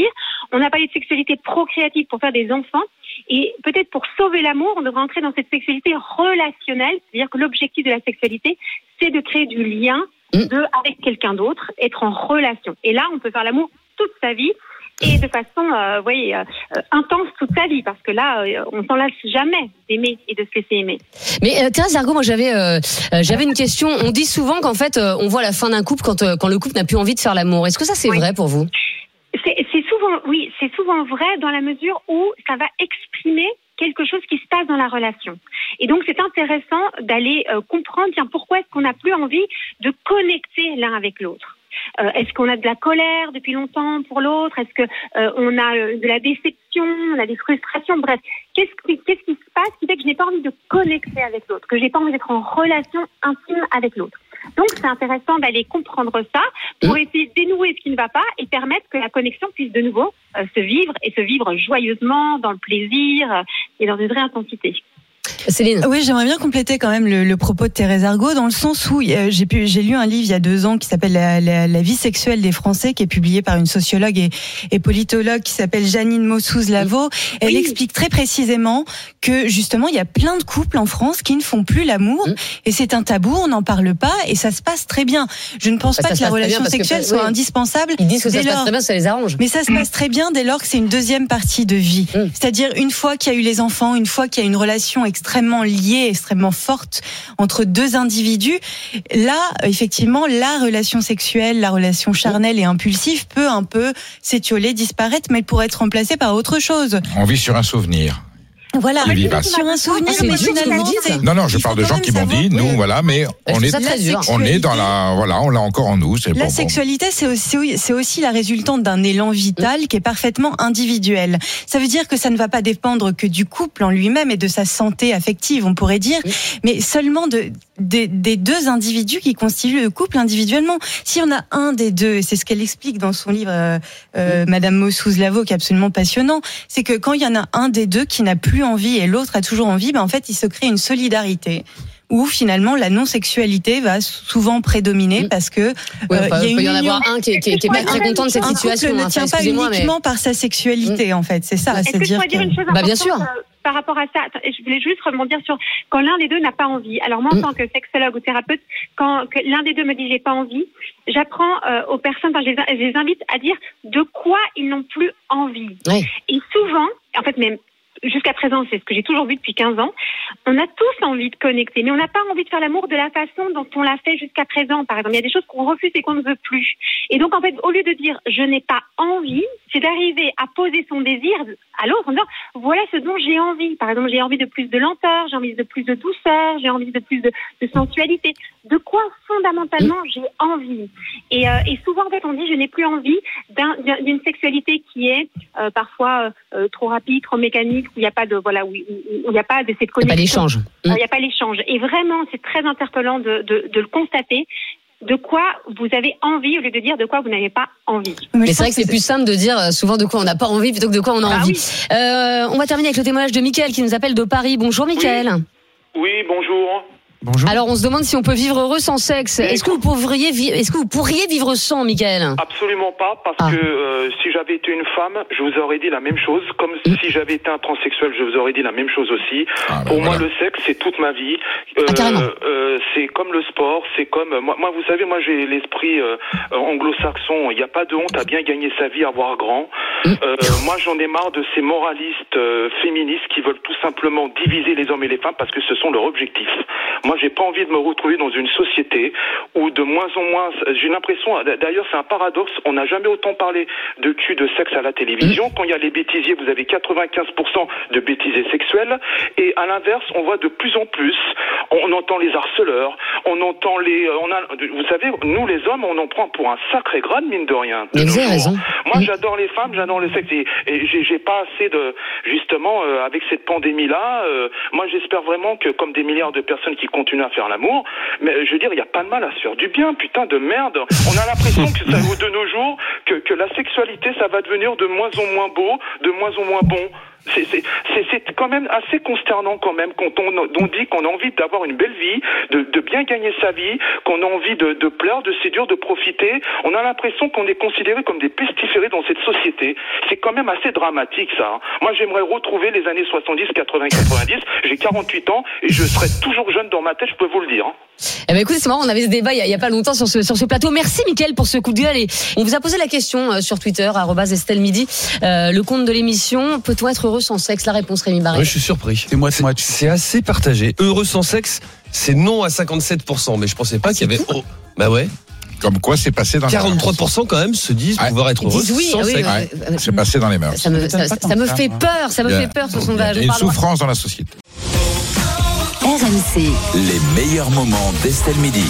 On a parlé de sexualité procréative pour faire des enfants. Et peut-être pour sauver l'amour, on devrait entrer dans cette sexualité relationnelle. C'est-à-dire que l'objectif de la sexualité, c'est de créer du lien avec quelqu'un d'autre, être en relation. Et là, on peut faire l'amour toute sa vie. Et de façon, intense toute sa vie, parce que là, on s'en lasse jamais d'aimer et de se laisser aimer. Mais Thérèse Argot, moi j'avais une question. On dit souvent qu'en fait, on voit la fin d'un couple quand le couple n'a plus envie de faire l'amour. Est-ce que ça c'est vrai pour vous ? C'est souvent vrai dans la mesure où ça va exprimer quelque chose qui se passe dans la relation. Et donc, c'est intéressant d'aller comprendre, pourquoi est-ce qu'on n'a plus envie de connecter l'un avec l'autre ? Est-ce qu'on a de la colère depuis longtemps pour l'autre ? Est-ce que on a de la déception, on a des frustrations ? Bref, qu'est-ce qui se passe qui fait que je n'ai pas envie de connecter avec l'autre, que j'ai pas envie d'être en relation intime avec l'autre ? Donc, c'est intéressant d'aller comprendre ça pour essayer de dénouer ce qui ne va pas et permettre que la connexion puisse de nouveau se vivre joyeusement, dans le plaisir et dans une vraie intensité. Céline. Oui, j'aimerais bien compléter quand même le propos de Thérèse Argot dans le sens où j'ai lu un livre il y a 2 ans qui s'appelle la vie sexuelle des Français, qui est publié par une sociologue et politologue qui s'appelle Janine Mossouze-Lavaux. Elle explique très précisément que justement il y a plein de couples en France qui ne font plus l'amour et c'est un tabou, on n'en parle pas et ça se passe très bien. Je ne pense pas que la relation sexuelle soit indispensable. Ils disent que ça se passe très bien, ça les arrange. Mais ça se passe très bien dès lors que c'est une deuxième partie de vie. C'est-à-dire une fois qu'il y a eu les enfants, une fois qu'il y a une relation extrêmement liée, extrêmement forte entre 2 individus, là, effectivement, la relation sexuelle, la relation charnelle et impulsive peut un peu s'étioler, disparaître, mais elle pourrait être remplacée par autre chose. On vit sur un souvenir. Voilà, sur un souvenir, mais finalement, non, je parle de gens qui m'ont dit, nous, voilà, mais on est dans on l'a encore en nous. La sexualité, c'est aussi la résultante d'un élan vital qui est parfaitement individuel. Ça veut dire que ça ne va pas dépendre que du couple en lui-même et de sa santé affective, on pourrait dire, mais seulement des 2 individus qui constituent le couple individuellement. Si on a un des 2, et c'est ce qu'elle explique dans son livre, Madame Mossouze-Lavaux, qui est absolument passionnant, c'est que quand il y en a un des 2 qui n'a plus envie et l'autre a toujours envie, en fait, il se crée une solidarité où finalement la non-sexualité va souvent prédominer parce que il peut y en avoir un qui est pas très content de cette situation. Un couple ne tient pas uniquement par sa sexualité, en fait. C'est ça. Est-ce que je pourrais dire une chose importante, bien sûr. Par rapport à ça, je voulais juste rebondir sur quand l'un des 2 n'a pas envie. Alors moi, en tant que sexologue ou thérapeute, quand l'un des 2 me dit j'ai pas envie, j'apprends aux personnes, je les invite à dire de quoi ils n'ont plus envie. Et souvent, en fait, même jusqu'à présent, c'est ce que j'ai toujours vu depuis 15 ans, on a tous envie de connecter, mais on n'a pas envie de faire l'amour de la façon dont on l'a fait jusqu'à présent. Par exemple, il y a des choses qu'on refuse et qu'on ne veut plus. Et donc, en fait, au lieu de dire « je n'ai pas envie », c'est d'arriver à poser son désir à l'autre en disant « voilà ce dont j'ai envie ». Par exemple, j'ai envie de plus de lenteur, j'ai envie de plus de douceur, j'ai envie de plus de sensualité. De quoi, fondamentalement, j'ai envie. Et souvent, en fait, on dit « je n'ai plus envie d'une sexualité qui est parfois trop rapide, trop mécanique, où il n'y a pas de où il n'y a pas de cette connexion. Il n'y a pas l'échange. Il n'y a pas l'échange. Et vraiment, c'est très interpellant de le constater. De quoi vous avez envie au lieu de dire de quoi vous n'avez pas envie. Mais c'est vrai que c'est plus simple de dire souvent de quoi on n'a pas envie plutôt que de quoi on a envie. On va terminer avec le témoignage de Mickaël qui nous appelle de Paris. Bonjour Mickaël. Oui, bonjour. Bonjour. Alors on se demande si on peut vivre heureux sans sexe. Est-ce que vous pourriez vivre sans, Mickaël ? Absolument pas, parce que si j'avais été une femme, je vous aurais dit la même chose. Comme si j'avais été un transsexuel, je vous aurais dit la même chose aussi. Pour moi, le sexe, c'est toute ma vie. C'est comme le sport, c'est comme moi. Vous savez, moi j'ai l'esprit anglo-saxon. Il n'y a pas de honte à bien gagner sa vie, à avoir grand. Moi, j'en ai marre de ces moralistes féministes qui veulent tout simplement diviser les hommes et les femmes parce que ce sont leurs objectifs. Moi, j'ai pas envie de me retrouver dans une société où de moins en moins, j'ai l'impression, d'ailleurs c'est un paradoxe, on n'a jamais autant parlé de cul, de sexe à la télévision. Quand il y a les bêtisiers, vous avez 95% de bêtisiers sexuels, et à l'inverse, on voit de plus en plus, on entend les harceleurs, on entend vous savez, nous les hommes, on en prend pour un sacré grade, mine de rien. Vous avez raison. Moi, j'adore les femmes, j'adore le sexe, et j'ai pas assez de, justement, avec cette pandémie-là, moi j'espère vraiment que, comme des milliards de personnes qui continuent à faire l'amour, mais je veux dire, il n'y a pas de mal à se faire du bien, putain de merde. On a l'impression que ça, de nos jours, que la sexualité, ça va devenir de moins en moins beau, de moins en moins bon. C'est quand même assez consternant quand même quand on dit qu'on a envie d'avoir une belle vie, de bien gagner sa vie, qu'on a envie de plaire, de séduire, de profiter. On a l'impression qu'on est considéré comme des pestiférés dans cette société. C'est quand même assez dramatique ça. Moi j'aimerais retrouver les années 70, 80, 90. J'ai 48 ans et je serai toujours jeune dans ma tête, je peux vous le dire. Eh ben écoutez, c'est marrant, on avait ce débat il y a pas longtemps sur ce plateau. Merci Mickaël pour ce coup de gueule. Et on vous a posé la question sur Twitter @Estelle Midi. Le compte de l'émission, peut-on être heureux sans sexe? La réponse, Rémi Barré. Oui, je suis surpris. C'est assez partagé. Heureux sans sexe, c'est non à 57%, mais je pensais pas qu'il y avait. Oh, bah ouais. Comme quoi, c'est passé dans 43% quand même se disent pouvoir être heureux sans sexe. C'est passé dans les mœurs. Ça me fait peur, fait peur ce sondage. Il y a une souffrance dans la société. RMC. Les meilleurs moments d'Estelle Midi.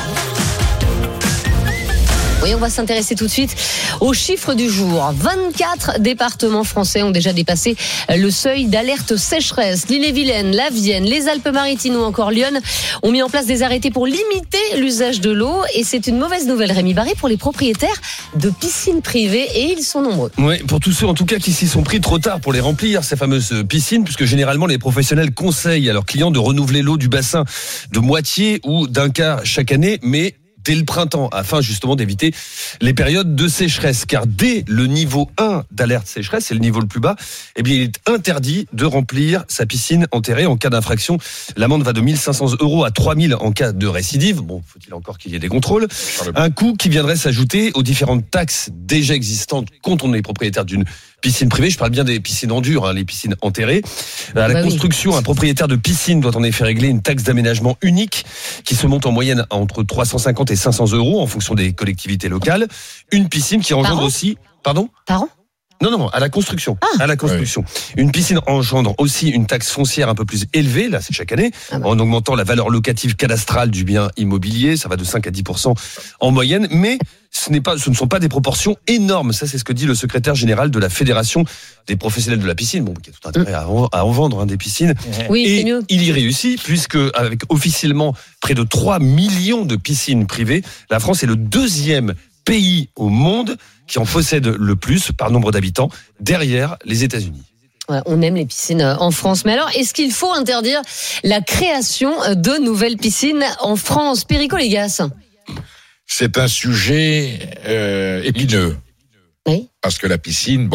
Oui, on va s'intéresser tout de suite aux chiffres du jour. 24 départements français ont déjà dépassé le seuil d'alerte sécheresse. L'Ille-et-Vilaine, la Vienne, les Alpes-Maritimes ou encore Lyon ont mis en place des arrêtés pour limiter l'usage de l'eau. Et c'est une mauvaise nouvelle, Rémi Barré, pour les propriétaires de piscines privées. Et ils sont nombreux. Oui, pour tous ceux en tout cas qui s'y sont pris trop tard pour les remplir, ces fameuses piscines, puisque généralement les professionnels conseillent à leurs clients de renouveler l'eau du bassin de moitié ou d'un quart chaque année, mais dès le printemps, afin justement d'éviter les périodes de sécheresse. Car dès le niveau 1 d'alerte sécheresse, c'est le niveau le plus bas, eh bien, il est interdit de remplir sa piscine enterrée en cas d'infraction. L'amende va de 1 500 € à 3 000 en cas de récidive. Bon, faut-il encore qu'il y ait des contrôles. Un coût qui viendrait s'ajouter aux différentes taxes déjà existantes quand on est propriétaire d'une piscine privée. Je parle bien des piscines en dur, les piscines enterrées. À la construction, un propriétaire de piscine doit en effet régler une taxe d'aménagement unique qui se monte en moyenne à entre 350 et 500 € en fonction des collectivités locales. Une piscine qui engendre aussi... Pardon ? Par an ? Non, à la construction. À la construction. Oui. Une piscine engendre aussi une taxe foncière un peu plus élevée, là, c'est chaque année, en augmentant la valeur locative cadastrale du bien immobilier. Ça va de 5 à 10% en moyenne. Mais ce ne sont pas des proportions énormes. Ça, c'est ce que dit le secrétaire général de la Fédération des professionnels de la piscine. Bon, qui a tout intérêt à en vendre, des piscines. Oui, et c'est mieux. Il y réussit, puisque avec officiellement près de 3 millions de piscines privées, la France est le 2e pays au monde qui en possède le plus par nombre d'habitants, derrière les États-Unis. Ouais, on aime les piscines en France. Mais alors, est-ce qu'il faut interdire la création de nouvelles piscines en France? Perico Légas. C'est un sujet épineux. Oui. Parce que la piscine,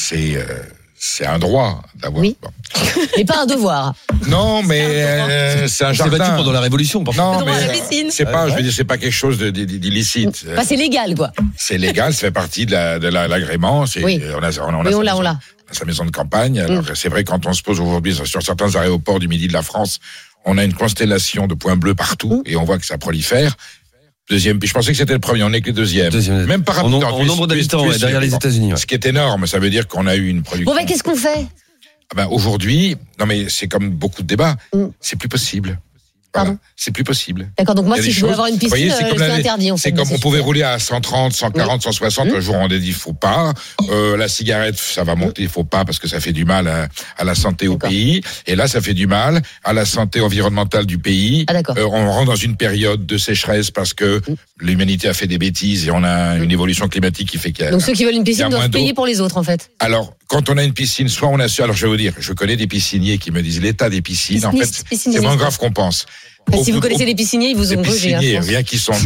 c'est un droit d'avoir. Oui. Et pas un devoir. Non, mais c'est un jardin. C'est battu pendant la Révolution. Non, mais c'est pas, je veux dire, c'est pas quelque chose d'illicite. Pas, c'est légal, quoi. C'est légal, ça fait partie de l'agrément. Oui. On l'a. Sa maison de campagne. Alors, c'est vrai, quand on se pose aujourd'hui sur certains aéroports du midi de la France, on a une constellation de points bleus partout et on voit que ça prolifère. Deuxième, je pensais que c'était le premier, on n'est que le deuxième. Même par rapport au nombre d'habitants, derrière les États-Unis. Ce qui est énorme, ça veut dire qu'on a eu une production. Bon, qu'est-ce qu'on fait? Aujourd'hui, non mais c'est comme beaucoup de débats, c'est plus possible. Voilà. C'est plus possible. D'accord, donc moi si je veux avoir une piscine, c'est interdit. C'est comme on pouvait rouler à 130, 140, 160, un jour on a dit faut pas. La cigarette, ça va monter, faut pas parce que ça fait du mal à la santé au pays. Et là, ça fait du mal à la santé environnementale du pays. On rentre dans une période de sécheresse parce que l'humanité a fait des bêtises et on a une évolution climatique qui fait qu'il y a. Donc ceux qui veulent une piscine doivent payer pour les autres en fait. Alors, quand on a une piscine, soit on a su, alors je vais vous dire, je connais des pisciniers qui me disent l'état des piscines, en fait, c'est moins grave qu'on pense. Si vous connaissez les pisciniers, ils vous ont brûlé. Pisciniers, rien qui sont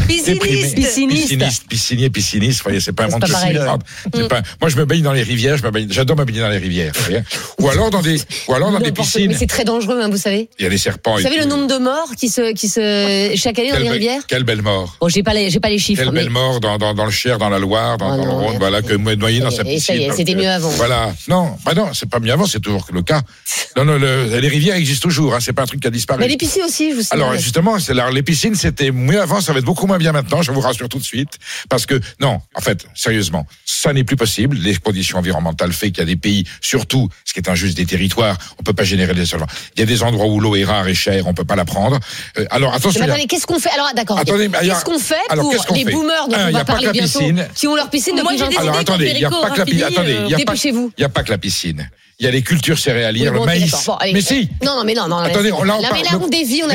piscinistes, voyez, c'est pas un monde de moi, je me baigne dans les rivières, j'adore me baigner dans les rivières, ou alors dans des piscines. Mais c'est très dangereux, vous savez. Il y a des serpents. Vous savez le nombre de morts qui chaque année dans les rivières? Quelle belle mort. Bon, j'ai pas les chiffres. Quelle belle mort dans le Cher, dans la Loire, dans le Rhône, voilà, que moi noyé dans sa piscine. Ça y est, c'était mieux avant. Voilà. Non, c'est pas mieux avant, c'est toujours le cas. Non, les rivières existent toujours, c'est pas un truc qui a disparu. Mais les piscines aussi, je vous sais. Alors, justement, les piscines, c'était mieux avant, ça va être beaucoup moins bien maintenant, je vous rassure tout de suite. Parce que, non, en fait, sérieusement, ça n'est plus possible. Les conditions environnementales fait qu'il y a des pays, surtout, ce qui est injuste, des territoires, on peut pas générer des solvants. Il y a des endroits où l'eau est rare et chère, on peut pas la prendre. Alors, attention. Mais attendez, qu'est-ce qu'on fait? Alors, d'accord. Qu'est-ce qu'on fait pour les boomers dont on va parler bientôt, qui ont leur piscine depuis 20 ans? Alors, attendez, il n'y a pas que la piscine. Dépêchez-vous. Il n'y a pas que la piscine. Il y a les cultures céréalières, le maïs. Bon, mais si. Non. Attendez, là, on dévie, on a mais non.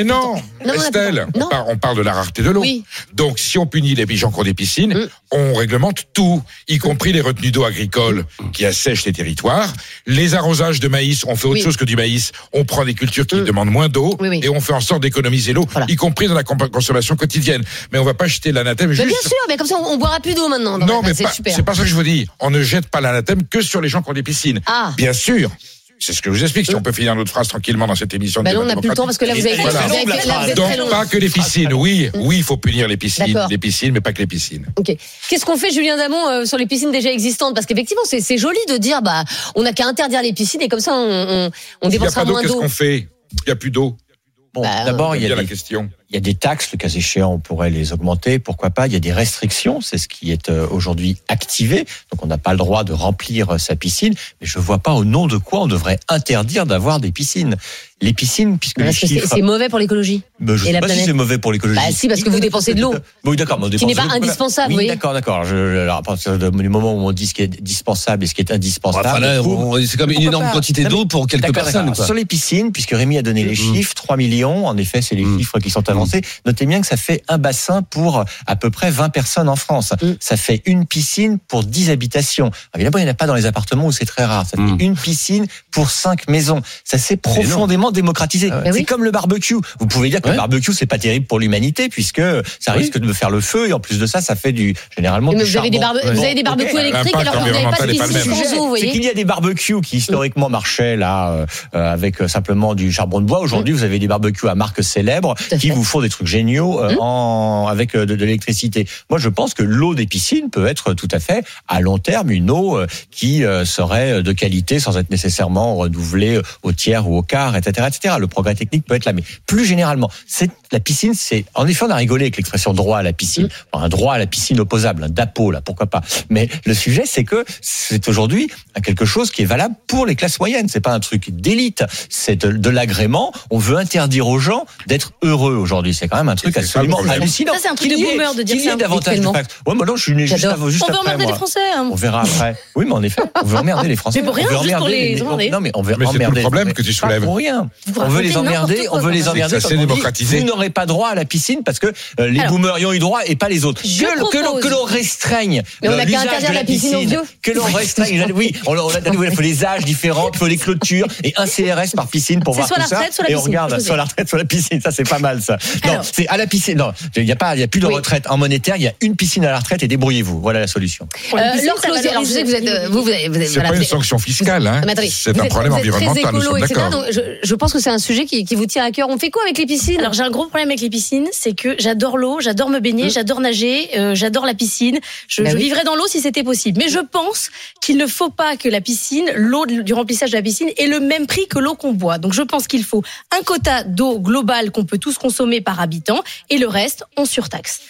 Estelle, on parle de la rareté de l'eau. Oui. Donc, si on punit les gens qui ont des piscines, on réglemente tout, y compris les retenues d'eau agricoles qui assèchent les territoires. Les arrosages de maïs, on fait autre chose que du maïs. On prend des cultures qui demandent moins d'eau et on fait en sorte d'économiser l'eau, y compris dans la consommation quotidienne. Mais on va pas jeter l'anathème juste... Bien sûr, mais comme ça, on boira plus d'eau maintenant. Non, mais c'est pas ça que je vous dis. On ne jette pas l'anathème que sur les gens qui ont des piscines. Ah. Bien sûr. C'est ce que je vous explique. Si on peut finir notre phrase tranquillement dans cette émission. Non, on n'a plus le temps parce que là, vous avez Donc, pas que les piscines. Oui, il faut punir les piscines, mais pas que les piscines. Ok. Qu'est-ce qu'on fait, Julien Damon, sur les piscines déjà existantes? Parce qu'effectivement, c'est joli de dire, on n'a qu'à interdire les piscines et comme ça, on dépensera moins d'eau. Qu'est-ce qu'on fait? Il n'y a plus d'eau. Bon, d'abord, il y a la question. Il y a des taxes, le cas échéant, on pourrait les augmenter, pourquoi pas. Il y a des restrictions, c'est ce qui est aujourd'hui activé. Donc on n'a pas le droit de remplir sa piscine, mais je vois pas au nom de quoi on devrait interdire d'avoir des piscines. Les piscines, puisque les chiffres... C'est mauvais pour l'écologie. Je sais pas si c'est mauvais pour l'écologie. Si, parce que vous dépensez de l'eau. Oui, d'accord. Qui n'est pas indispensable, oui. D'accord. Alors, à partir du moment où on dit ce qui est dispensable et ce qui est indispensable... c'est comme une énorme quantité d'eau pour quelques personnes. Sur les piscines, puisque Rémi a donné les chiffres, 3 millions, en effet, c'est les chiffres qui sont avancés. Notez bien que ça fait un bassin pour à peu près 20 personnes en France. Ça fait une piscine pour 10 habitations. Évidemment, il n'y en a pas dans les appartements où c'est très rare. Ça fait une piscine pour 5 maisons. Ça s'est profondément démocratisé. C'est comme le barbecue. Vous pouvez dire que le barbecue, c'est pas terrible pour l'humanité puisque ça risque de faire le feu et en plus de ça, ça fait généralement du charbon. Vous avez des barbecues électriques alors que vous n'avez pas de piscine sans eau, vous voyez. C'est qu'il y a des barbecues qui historiquement marchaient là avec simplement du charbon de bois. Aujourd'hui, vous avez des barbecues à marque célèbre qui vous font des trucs géniaux avec de l'électricité. Moi, je pense que l'eau des piscines peut être tout à fait à long terme une eau qui serait de qualité sans être nécessairement renouvelée au tiers ou au quart, etc. Le progrès technique peut être là, mais plus généralement, la piscine, en effet, on a rigolé avec l'expression droit à la piscine, un droit à la piscine opposable, un DAPO, là, pourquoi pas. Mais le sujet, c'est que c'est aujourd'hui quelque chose qui est valable pour les classes moyennes. C'est pas un truc d'élite, c'est de l'agrément. On veut interdire aux gens d'être heureux aujourd'hui. C'est quand même un truc absolument hallucinant. Ça, c'est un truc de boomer de dire ça. Davantage de facts. Ouais, moi non, je suis né juste après. On veut emmerder les Français. On verra après. Oui, mais en effet, on veut emmerder les Français. Mais pour rien, juste pour les emmerder. Non, mais on veut emmerder. Mais c'est le problème que tu soulèves. Pour rien. On veut les emmerder. Ça s'est démocratisé. Vous n'aurez pas droit à la piscine parce que les boomers y ont eu droit et pas les autres. Que l'on restreigne. Mais on n'a qu'à interdire la piscine aux vieux. Que l'on restreigne. Oui, il faut les âges différents, il faut les clôtures et un CRS par piscine pour voir tout ça. Et on regarde sur la retraite, sur la piscine. Ça, c'est pas mal, ça. Non, c'est à la piscine. Non, il y a plus de retraite en monétaire. Il y a une piscine à la retraite et débrouillez-vous. Voilà la solution. Laure Closier, alors je sais que vous êtes. C'est pas une sanction fiscale, hein. C'est un problème environnemental. Nous sommes d'accord. Je pense que c'est un sujet qui vous tient à cœur. On fait quoi avec les piscines? Alors j'ai un gros problème avec les piscines, c'est que j'adore l'eau, j'adore me baigner, j'adore nager, j'adore la piscine. Je vivrais dans l'eau si c'était possible. Mais je pense qu'il ne faut pas que la piscine, l'eau du remplissage de la piscine ait le même prix que l'eau qu'on boit. Donc je pense qu'il faut un quota d'eau global qu'on peut tous consommer par habitant et le reste, on surtaxe.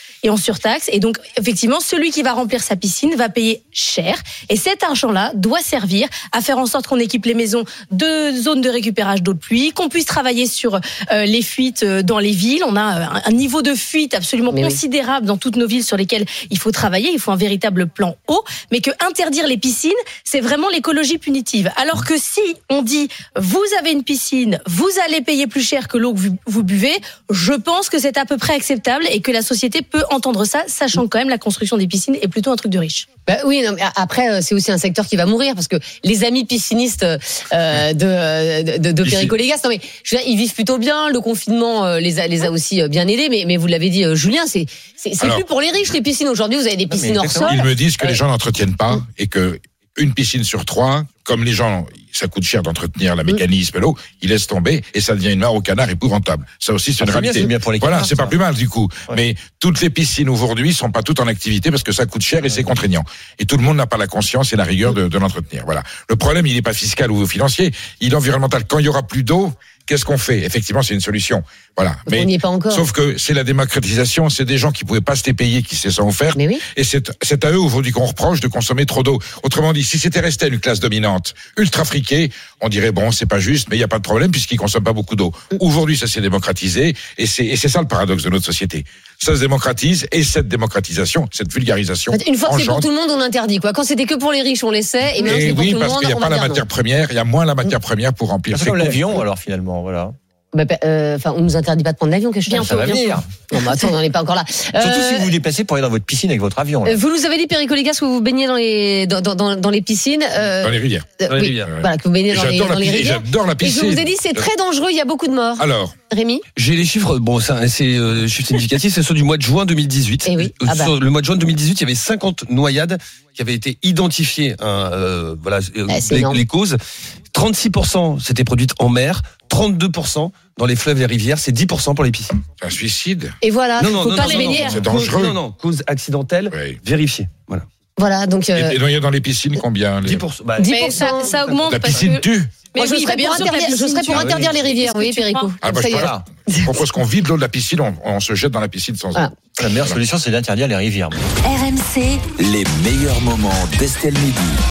Et donc, effectivement, celui qui va remplir sa piscine va payer cher. Et cet argent-là doit servir à faire en sorte qu'on équipe les maisons de zones de récupérage d'eau de pluie, qu'on puisse travailler sur les fuites dans les villes. On a un niveau de fuite absolument considérable dans toutes nos villes sur lesquelles il faut travailler. Il faut un véritable plan eau. Mais que interdire les piscines, c'est vraiment l'écologie punitive. Alors que si on dit, vous avez une piscine, vous allez payer plus cher que l'eau que vous buvez, je pense que c'est à peu près acceptable et que la société peut entendre ça, sachant que quand même la construction des piscines est plutôt un truc de riche. Oui, non, mais après c'est aussi un secteur qui va mourir parce que les amis piscinistes de Péricot-Légas, non mais je veux dire, ils vivent plutôt bien. Le confinement les a aussi bien aidés, mais vous l'avez dit, Julien, c'est plus pour les riches les piscines aujourd'hui. Vous avez des piscines hors sol. Ils me disent que les gens n'entretiennent pas et que une piscine sur 3, comme les gens, ça coûte cher d'entretenir le mécanisme, l'eau, ils laissent tomber et ça devient une mare au canard épouvantable. Ça aussi, c'est une réalité. Bien pour les voilà, c'est pas plus mal du coup. Ouais. Mais toutes les piscines aujourd'hui sont pas toutes en activité parce que ça coûte cher et c'est contraignant. Et tout le monde n'a pas la conscience et la rigueur de l'entretenir. Voilà. Le problème, il n'est pas fiscal ou financier, il est environnemental. Quand il y aura plus d'eau, qu'est-ce qu'on fait? Effectivement, c'est une solution. Voilà. Mais on n'y est pas encore. Sauf que c'est la démocratisation, c'est des gens qui pouvaient pas se les payer, qui se sont offerts. Et c'est à eux aujourd'hui qu'on reproche de consommer trop d'eau. Autrement dit, si c'était resté une classe dominante, ultra friquée, on dirait bon, c'est pas juste, mais il y a pas de problème puisqu'ils consomment pas beaucoup d'eau. Aujourd'hui, ça s'est démocratisé et c'est ça le paradoxe de notre société. Ça se démocratise et cette démocratisation, cette vulgarisation. Une fois que c'est pour tout le monde, on interdit quoi. Quand c'était que pour les riches, on laissait. Et maintenant c'est pour tout le monde. Oui, parce qu'il n'y a pas la matière première, il y a moins la matière première pour remplir. C'est comme l'avion, alors finalement, voilà. On nous interdit pas de prendre l'avion, quelque chose. Ça va venir. Non, mais attends, on n'est pas encore là. Surtout si vous vous déplacez pour aller dans votre piscine avec votre avion. Là. Vous nous avez dit, Perico Légas, que vous baignez dans les piscines. Dans les rivières. Voilà, que vous baignez dans les rivières. J'adore la piscine. Et je vous ai dit, c'est très dangereux, il y a beaucoup de morts. Alors Rémi? J'ai les chiffres, c'est chiffre significatif, c'est ceux du mois de juin 2018. Eh oui. Sur le mois de juin 2018, il y avait 50 noyades qui avaient été identifiées, les causes. 36% s'étaient produites en mer, 32% dans les fleuves et rivières, c'est 10% pour les piscines. Un suicide? Et voilà, faut pas se baigner. C'est dangereux. Non, cause accidentelle, vérifiée. Voilà, donc. Et noyades dans les piscines, combien? 10%. Mais ça augmente. La piscine tue. Mais je serais pour interdire les rivières, oui, Perico. Je propose qu'on vide l'eau de la piscine, on se jette dans la piscine sans eau. La meilleure solution, c'est d'interdire les rivières. RMC, les meilleurs moments d'Estelle Midi.